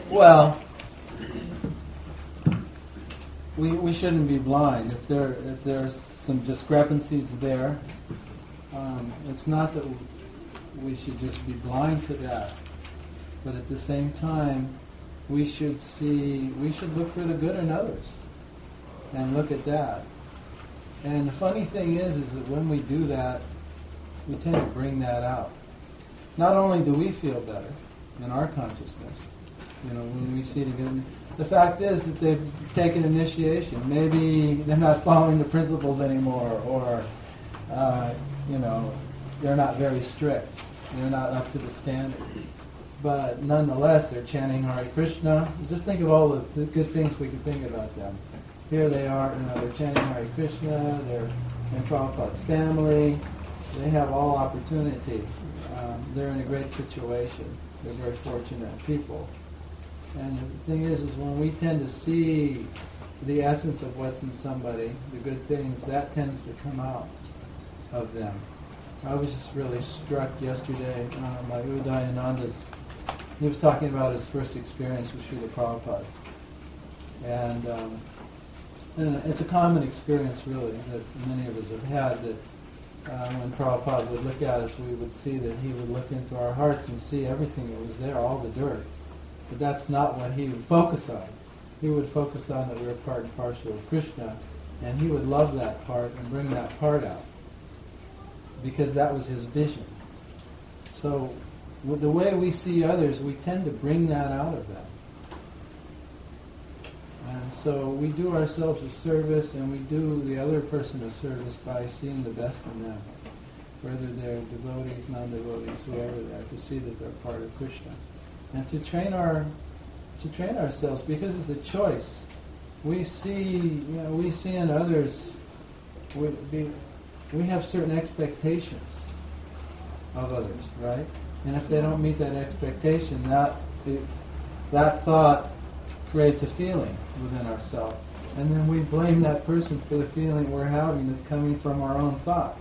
Well, we we shouldn't be blind. If there if there's some discrepancies there, um, it's not that we should just be blind to that, but at the same time, we should see we should look for the good in others, and look at that. And the funny thing is, is that when we do that, we tend to bring that out. Not only do we feel better in our consciousness, you know, when we see the good. The fact is that they've taken initiation. Maybe they're not following the principles anymore, or, uh, you know, they're not very strict. They're not up to the standard. But nonetheless, they're chanting Hare Krishna. Just think of all the, the good things we can think about them. Here they are, you know, they're chanting Hare Krishna. They're in Prabhupada's family. They have all opportunity. Um, they're in a great situation. They're very fortunate people. And the thing is, is when we tend to see the essence of what's in somebody, the good things, that tends to come out of them. I was just really struck yesterday uh, by Udayananda's, he was talking about his first experience with Srila Prabhupada. And, um, and it's a common experience, really, that many of us have had, that uh, when Prabhupada would look at us, we would see that he would look into our hearts and see everything that was there, all the dirt. But that's not what he would focus on. He would focus on that we're part and parcel of Krishna, and he would love that part and bring that part out, because that was his vision. So with the way we see others, we tend to bring that out of them. And so we do ourselves a service, and we do the other person a service by seeing the best in them, whether they're devotees, non-devotees, whoever they are, to see that they're part of Krishna. And to train our, to train ourselves, because it's a choice. We see, you know, we see in others, we, be, we have certain expectations of others, right? And if they don't meet that expectation, that it, that thought creates a feeling within ourselves, and then we blame that person for the feeling we're having that's coming from our own thought.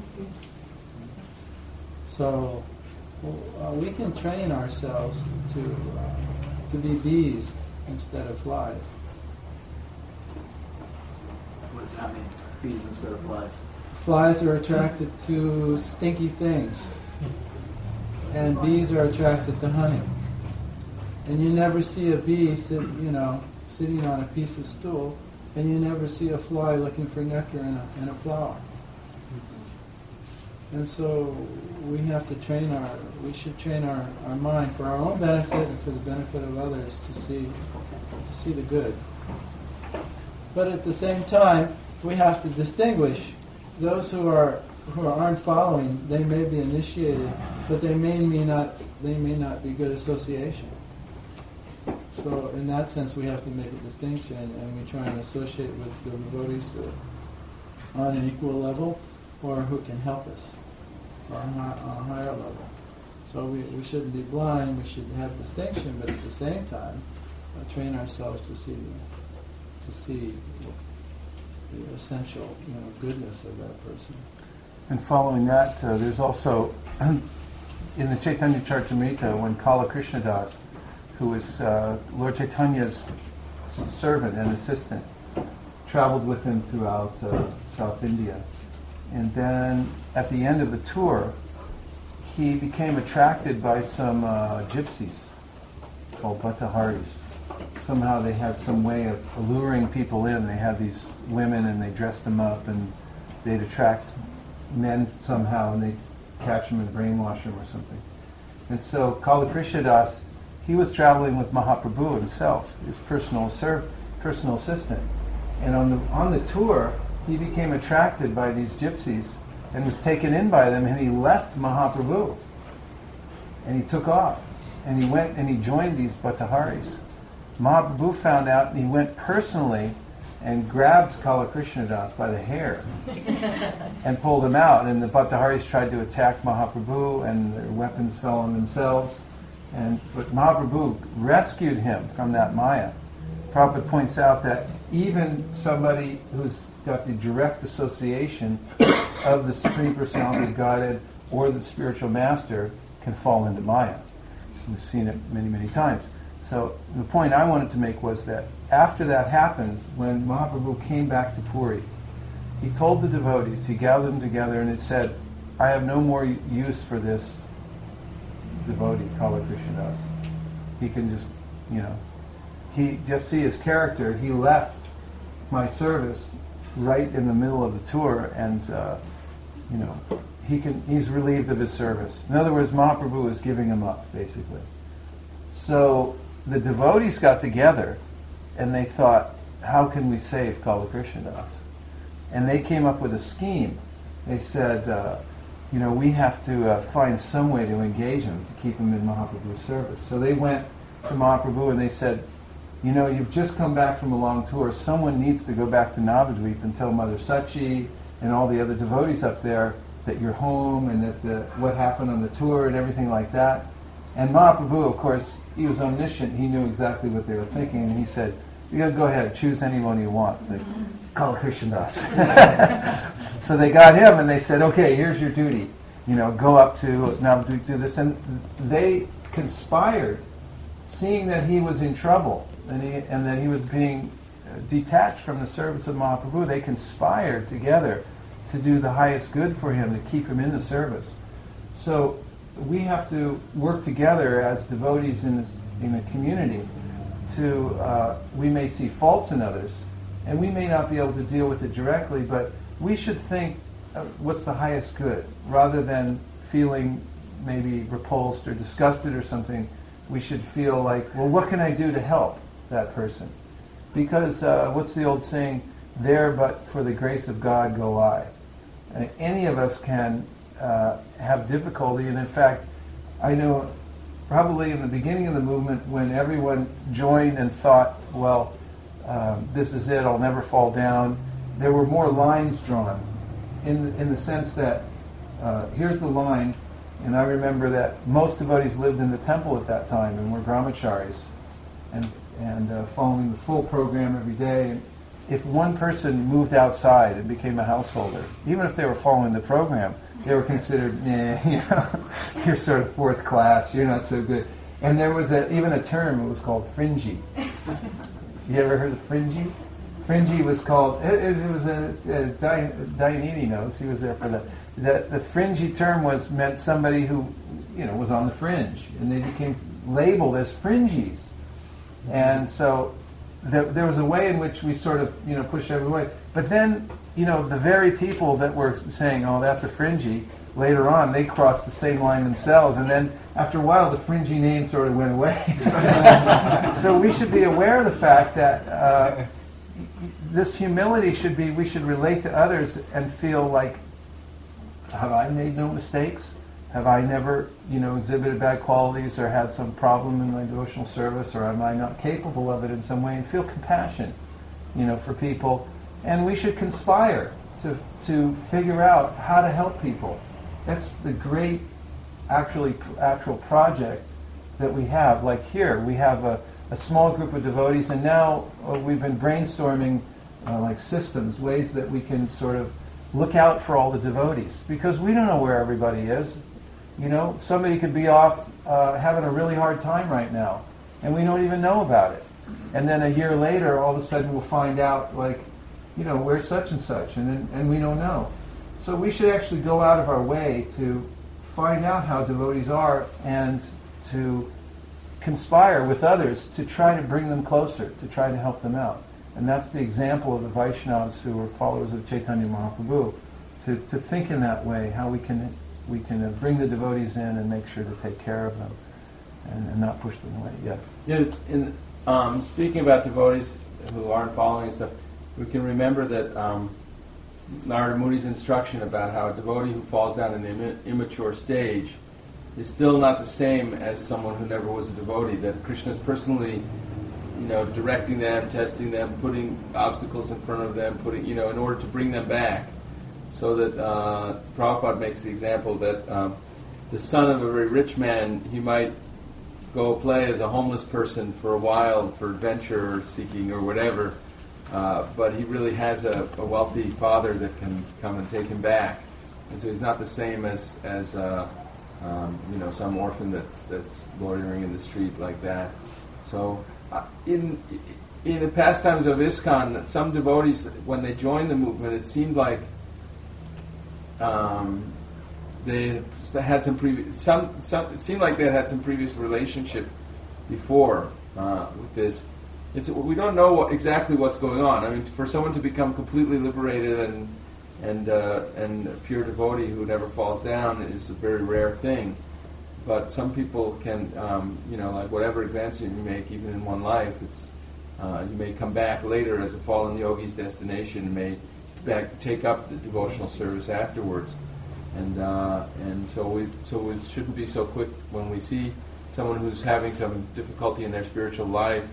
So. Uh, we can train ourselves to uh, to be bees instead of flies. What does that mean? Bees instead of flies. Flies are attracted to stinky things, and bees are attracted to honey. And you never see a bee sit, you know, sitting on a piece of stool, and you never see a fly looking for nectar in a, in a flower. And so we have to train our, we should train our, our mind for our own benefit and for the benefit of others to see, to see the good. But at the same time, we have to distinguish those who are who aren't following. They may be initiated, but they may, may not they may not be good association. So in that sense, we have to make a distinction, and we try and associate with the devotees on an equal level, or who can help us on a higher level. So we, we shouldn't be blind, we should have distinction, but at the same time, uh, train ourselves to see to see the essential, you know, goodness of that person. And following that, uh, there's also, in the Chaitanya Charitamrita, when Kala Krishnadas, who was uh, Lord Chaitanya's servant and assistant, traveled with him throughout uh, South India. And then at the end of the tour, he became attracted by some uh, gypsies called Bhattaharis. Somehow they had some way of alluring people in. They had these women and they dressed them up, and they'd attract men somehow, and they'd catch them and brainwash them or something. And so Kala Krishnadas, he was traveling with Mahaprabhu himself, his personal serv- personal assistant. And on the on the tour, he became attracted by these gypsies and was taken in by them, and he left Mahaprabhu. And he took off. And he went and he joined these Bhattaharis. Mahaprabhu found out, and he went personally and grabbed Kala Krishnadas by the hair and pulled him out. And the Bhattaharis tried to attack Mahaprabhu, and their weapons fell on themselves. And but Mahaprabhu rescued him from that Maya. Prabhupada points out that even somebody who's got the direct association of the Supreme Personality of Godhead or the spiritual master can fall into Maya. We've seen it many, many times. So the point I wanted to make was that after that happened, when Mahaprabhu came back to Puri, he told the devotees, he gathered them together and it said, I have no more use for this devotee, Kala Krishnadas. He can just, you know, he just see his character. He left my service right in the middle of the tour, and uh, you know, he can. He's relieved of his service. In other words, Mahaprabhu is giving him up, basically. So the devotees got together, and they thought, how can we save Kala Krishnadas? And they came up with a scheme. They said, uh, you know, we have to uh, find some way to engage him, to keep him in Mahaprabhu's service. So they went to Mahaprabhu and they said, you know, you've just come back from a long tour. Someone needs to go back to Navadvip and tell Mother Sachi and all the other devotees up there that you're home and that the, what happened on the tour and everything like that. And Mahaprabhu, of course, he was omniscient. He knew exactly what they were thinking, and he said, you got to go ahead, choose anyone you want. Like, Kala Krishnadas. So they got him, and they said, okay, here's your duty. You know, go up to Navadvip, do this. And they conspired, seeing that he was in trouble and, he, and that he was being detached from the service of Mahaprabhu. They conspired together to do the highest good for him, to keep him in the service. So we have to work together as devotees in, in a community to, uh, we may see faults in others, and we may not be able to deal with it directly, but we should think uh, what's the highest good, rather than feeling maybe repulsed or disgusted or something. We should feel like, well, what can I do to help that person? Because uh, what's the old saying? There but for the grace of God go I. And any of us can uh, have difficulty, and in fact, I know probably in the beginning of the movement when everyone joined and thought, well, um, this is it, I'll never fall down, there were more lines drawn in, in the sense that uh, here's the line. And I remember that most devotees lived in the temple at that time and were brahmacharis and, and uh, following the full program every day. And if one person moved outside and became a householder, even if they were following the program, they were considered, nah, you know, you're sort of fourth class, you're not so good. And there was a, even a term, it was called fringy. You ever heard of fringy? Fringy was called, it, it, it was a, a Dayanini knows, he was there for that. The, the fringy term was meant somebody who, you know, was on the fringe, and they became labeled as fringies. And so there, there was a way in which we sort of, you know, pushed every way. But then, you know, the very people that were saying, oh, that's a fringy, later on they crossed the same line themselves, and then after a while the fringy name sort of went away. So we should be aware of the fact that uh, this humility should be, we should relate to others and feel like, have I made no mistakes? Have I never, you know, exhibited bad qualities or had some problem in my devotional service, or am I not capable of it in some way? And feel compassion, you know, for people. And we should conspire to to figure out how to help people. That's the great, actually, actual project that we have. Like here, we have a, a small group of devotees, and now uh, we've been brainstorming uh, like systems, ways that we can sort of look out for all the devotees, because we don't know where everybody is. You know, somebody could be off uh, having a really hard time right now, and we don't even know about it. And then a year later, all of a sudden we'll find out, like, you know, where's such and such, and then, and we don't know. So we should actually go out of our way to find out how devotees are and to conspire with others to try to bring them closer, to try to help them out. And that's the example of the Vaishnavas who are followers of Chaitanya Mahaprabhu, to, to think in that way, how we can we can uh, bring the devotees in and make sure to take care of them and, and not push them away. Yes? Yeah, in, um, speaking about devotees who aren't following and stuff, we can remember that um, Narada Muni's instruction about how a devotee who falls down in the Im- immature stage is still not the same as someone who never was a devotee, that Krishna is personally, you know, directing them, testing them, putting obstacles in front of them, putting, you know, in order to bring them back. So that uh, Prabhupada makes the example that um, the son of a very rich man, he might go play as a homeless person for a while for adventure or seeking or whatever, uh, but he really has a, a wealthy father that can come and take him back. And so he's not the same as, as uh, um, you know, some orphan that's, that's loitering in the street like that. So, uh, in in the pastimes of ISKCON, some devotees, when they joined the movement, it seemed like um, they had some previous. Some, some it seemed like they had some previous relationship before uh, with this. It's, we don't know what, exactly what's going on. I mean, for someone to become completely liberated and and uh, and a pure devotee who never falls down is a very rare thing. But some people can, um, you know, like whatever advancement you make, even in one life, it's uh, you may come back later as a fallen yogi's destination, and may back take up the devotional service afterwards. And uh, and so we so we shouldn't be so quick when we see someone who's having some difficulty in their spiritual life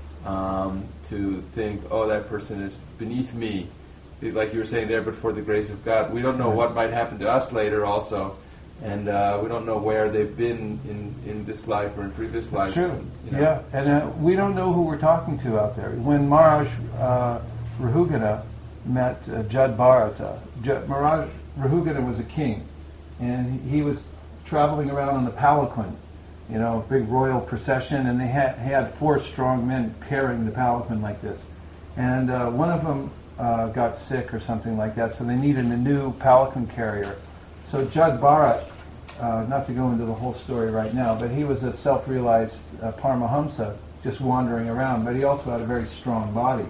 um, to think, oh, that person is beneath me, like you were saying there, but for the grace of God. We don't know what might happen to us later also, and uh, we don't know where they've been in, in this life or in previous lives. True. And, you know. Yeah, and uh, we don't know who we're talking to out there. When Maharaj uh, Rahugana met uh, Jad Bharata, Jad, Maharaj Rahugana was a king, and he, he was traveling around on the palanquin, you know, big royal procession, and they had, had four strong men carrying the palanquin like this. And uh, one of them uh, got sick or something like that, so they needed a new palanquin carrier. So Jad Bharat, uh, not to go into the whole story right now, but he was a self-realized uh, Paramahamsa, just wandering around, but he also had a very strong body.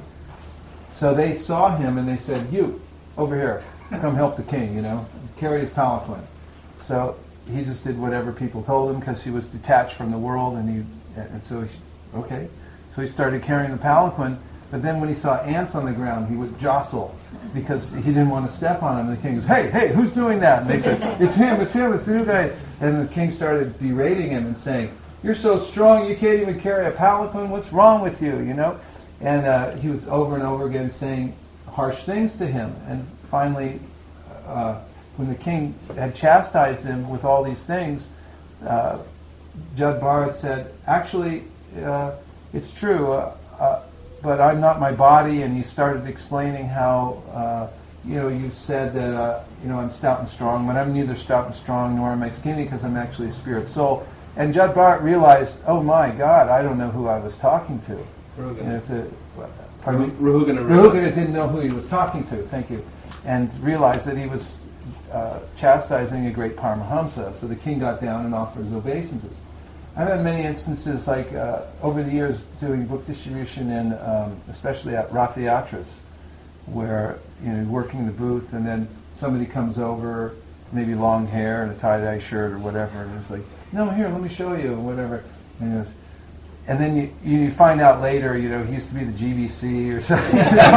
So they saw him and they said, you, over here, come help the king, you know, carry his palanquin. So he just did whatever people told him because he was detached from the world, and he, and so he, okay. So he started carrying the palanquin, but then when he saw ants on the ground, he would jostle because he didn't want to step on them. And the king goes, hey, hey, who's doing that? And they said, it's him, it's him, it's the new guy. And the king started berating him and saying, you're so strong, you can't even carry a palanquin, what's wrong with you, you know? And uh, he was over and over again saying harsh things to him. And finally, uh, when the king had chastised him with all these things, uh, Jad Bharat said, actually, uh, it's true, uh, uh, but I'm not my body. And he started explaining how, uh, you know, you said that, uh, you know, I'm stout and strong, but I'm neither stout and strong nor am I skinny because I'm actually a spirit soul. And Jad Bharat realized, oh my God, I don't know who I was talking to. And it's a, pardon me? Rahugana, Rahugana didn't know who he was talking to, thank you, and realized that he was uh, chastising a great Paramahamsa. So the king got down and offered his obeisances. I've had many instances, like uh, over the years, doing book distribution, in, um, especially at Rath Yatras, where, you know, working the booth, and then somebody comes over, maybe long hair and a tie-dye shirt or whatever, and it's like, no, here, let me show you, whatever. And, he goes, and then you, you find out later, you know, he used to be the G B C or something.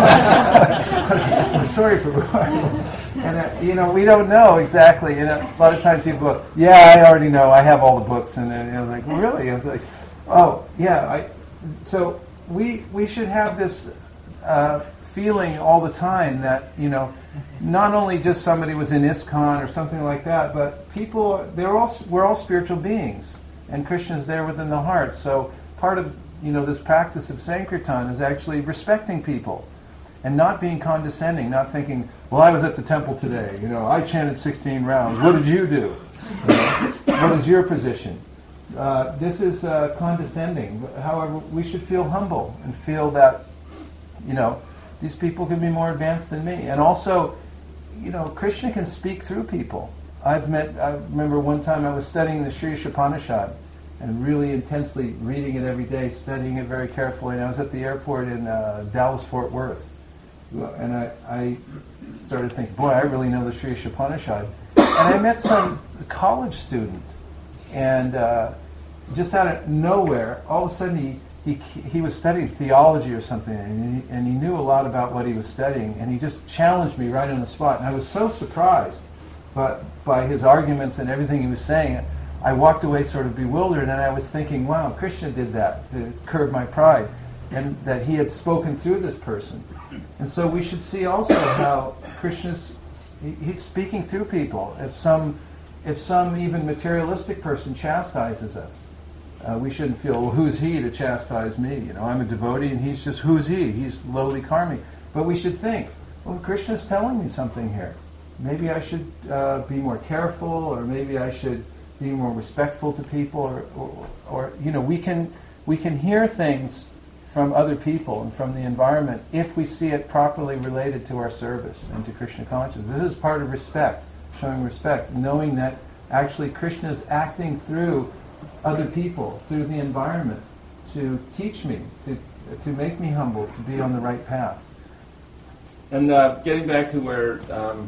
I'm sorry for and uh, you know, we don't know exactly. You know, a lot of times people go, yeah, I already know, I have all the books, and then, you know, like, really? I was like, oh, yeah. I, so we we should have this uh, feeling all the time that, you know, not only just somebody was in ISKCON or something like that, but people, they're all, we're all spiritual beings, and Krishna's there within the heart. So part of, you know, this practice of Sankirtan is actually respecting people and not being condescending, not thinking, well, I was at the temple today, you know, I chanted sixteen rounds, what did you do? You know, what is your position? Uh, this is uh, condescending. However, we should feel humble and feel that, you know, these people can be more advanced than me. And also, you know, Krishna can speak through people. I've met, I remember one time I was studying the Sri Upanishad and really intensely reading it every day, studying it very carefully. And I was at the airport in uh, Dallas-Fort Worth. And I, I started thinking, boy, I really know the Sri Upanishad. And I met some college student. And uh, just out of nowhere, all of a sudden he He, he was studying theology or something, and he, and he knew a lot about what he was studying, and he just challenged me right on the spot. And I was so surprised by, by his arguments and everything he was saying. I walked away sort of bewildered, and I was thinking, wow, Krishna did that to curb my pride, and that he had spoken through this person. And so we should see also how Krishna's he, he's speaking through people. If some, if some even materialistic person chastises us, Uh, we shouldn't feel, well, who's he to chastise me? You know, I'm a devotee, and he's just, who's he? He's lowly karmi. But we should think, well, Krishna's telling me something here. Maybe I should uh, be more careful, or maybe I should be more respectful to people, or, or, or, you know, we can we can hear things from other people and from the environment if we see it properly related to our service and to Krishna consciousness. This is part of respect, showing respect, knowing that actually Krishna is acting through other people, through the environment, to teach me, to, to make me humble, to be on the right path. And uh, getting back to where um,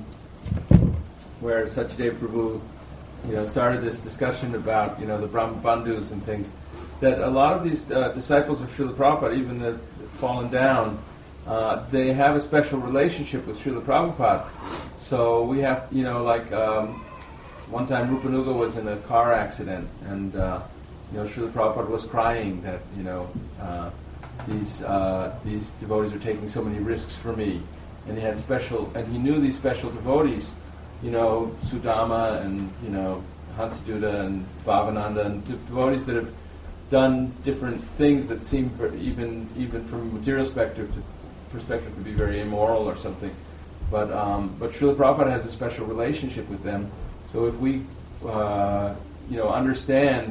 where Satyadeva Prabhu, you know, started this discussion about, you know, the Brahma Bandhus and things, that a lot of these uh, disciples of Srila Prabhupada, even the fallen down, uh, they have a special relationship with Srila Prabhupada. So we have, you know, like um, one time Rupanuga was in a car accident, and uh, you know, Srila Prabhupada was crying that, you know, uh, these uh, these devotees are taking so many risks for me, and he had special, and he knew these special devotees, you know, Sudama and, you know, Hansaduta and Bhavananda, and de- devotees that have done different things that seem, for even even from a material perspective to, perspective to be very immoral or something. But um, but Srila Prabhupada has a special relationship with them. So if we uh, you know understand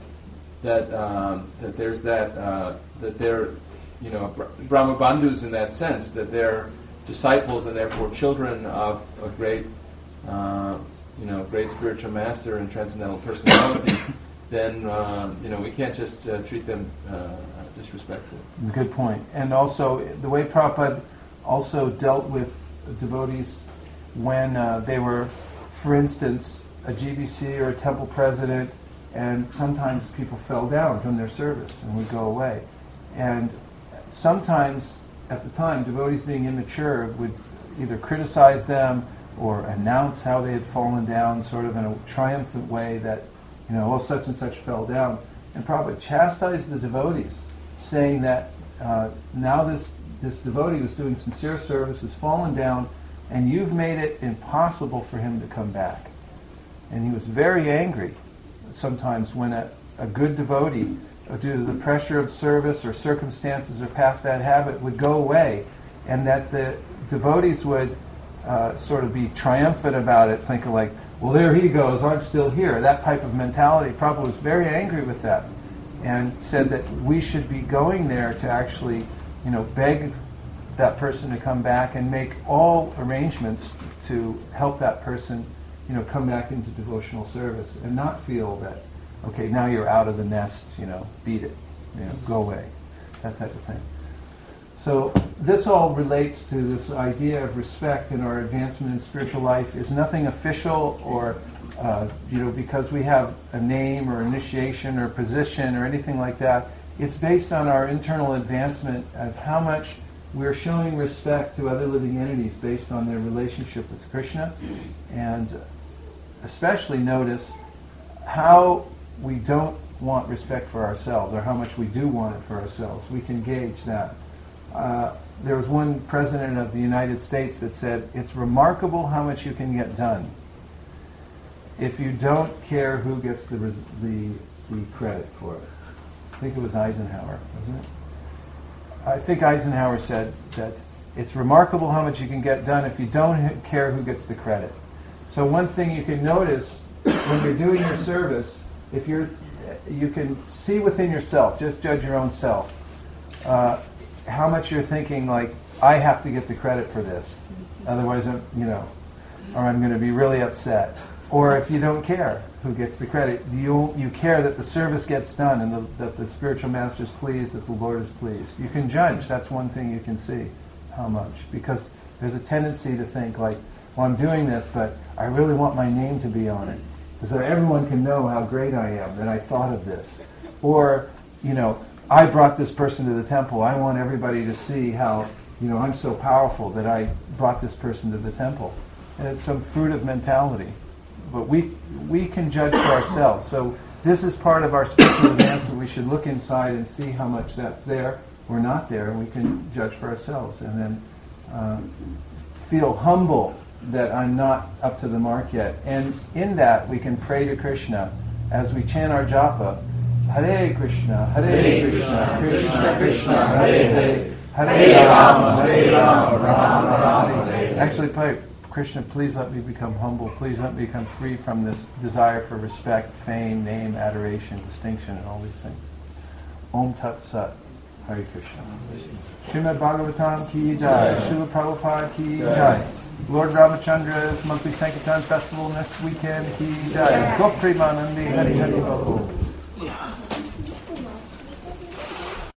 that um, that there's that uh, that they're you know Brahma Bandhus in that sense, that they're disciples and therefore children of a great uh, you know great spiritual master and transcendental personality, then uh, you know we can't just uh, treat them uh, disrespectfully. Good point. And also the way Prabhupada also dealt with devotees when uh, they were, for instance, a G B C or a temple president, and sometimes people fell down from their service and would go away. And sometimes, at the time, devotees being immature would either criticize them or announce how they had fallen down, sort of in a triumphant way that, you know, well, such and such fell down. And Prabhupada chastised the devotees, saying that uh, now this this devotee who's doing sincere service has fallen down, and you've made it impossible for him to come back. And he was very angry sometimes when a, a good devotee, uh, due to the pressure of service or circumstances or past bad habit, would go away, and that the devotees would uh, sort of be triumphant about it, thinking like, well, there he goes, I'm still here. That type of mentality. Prabhupada was very angry with that, and said that we should be going there to actually, you know, beg that person to come back and make all arrangements to help that person, you know, come back into devotional service, and not feel that, okay, now you're out of the nest, you know, beat it, you know, go away, that type of thing. So this all relates to this idea of respect in our advancement in spiritual life is nothing official or, uh, you know, because we have a name or initiation or position or anything like that. It's based on our internal advancement of how much we're showing respect to other living entities based on their relationship with Krishna, and especially notice how we don't want respect for ourselves, or how much we do want it for ourselves. We can gauge that. Uh, there was one president of the United States that said, it's remarkable how much you can get done if you don't care who gets the, res- the, the credit for it. I think it was Eisenhower, wasn't it? I think Eisenhower said that it's remarkable how much you can get done if you don't care who gets the credit. So one thing you can notice when you're doing your service, if you're, you can see within yourself, just judge your own self, uh, how much you're thinking like, I have to get the credit for this, otherwise I'm, you know, or I'm going to be really upset. Or if you don't care who gets the credit, you you care that the service gets done and the, that the spiritual master is pleased, that the Lord is pleased. You can judge. That's one thing you can see, how much. Because there's a tendency to think like, well, I'm doing this, but I really want my name to be on it, so everyone can know how great I am, that I thought of this. Or, you know, I brought this person to the temple. I want everybody to see how, you know, I'm so powerful that I brought this person to the temple. And it's some fruitive mentality. But we we can judge for ourselves. So this is part of our spiritual advancement. We should look inside and see how much that's there or not there, and we can judge for ourselves. And then uh, feel humble that I'm not up to the mark yet. And in that, we can pray to Krishna as we chant our japa, Hare Krishna, Hare Krishna, Krishna Krishna, Hare Hare, Hare Rama, Hare Rama, Rama Rama, Hare. Actually, pray, Krishna, please let me become humble. Please let me become free from this desire for respect, fame, name, adoration, distinction, and all these things. Om Tat Sat. Hare Krishna. Srimad Bhagavatam ki jai. Srila Prabhupada ki jai. Lord Ramachandra's monthly Sankirtan festival next weekend ki jai. Gop Premanandi Hari Hari Bol.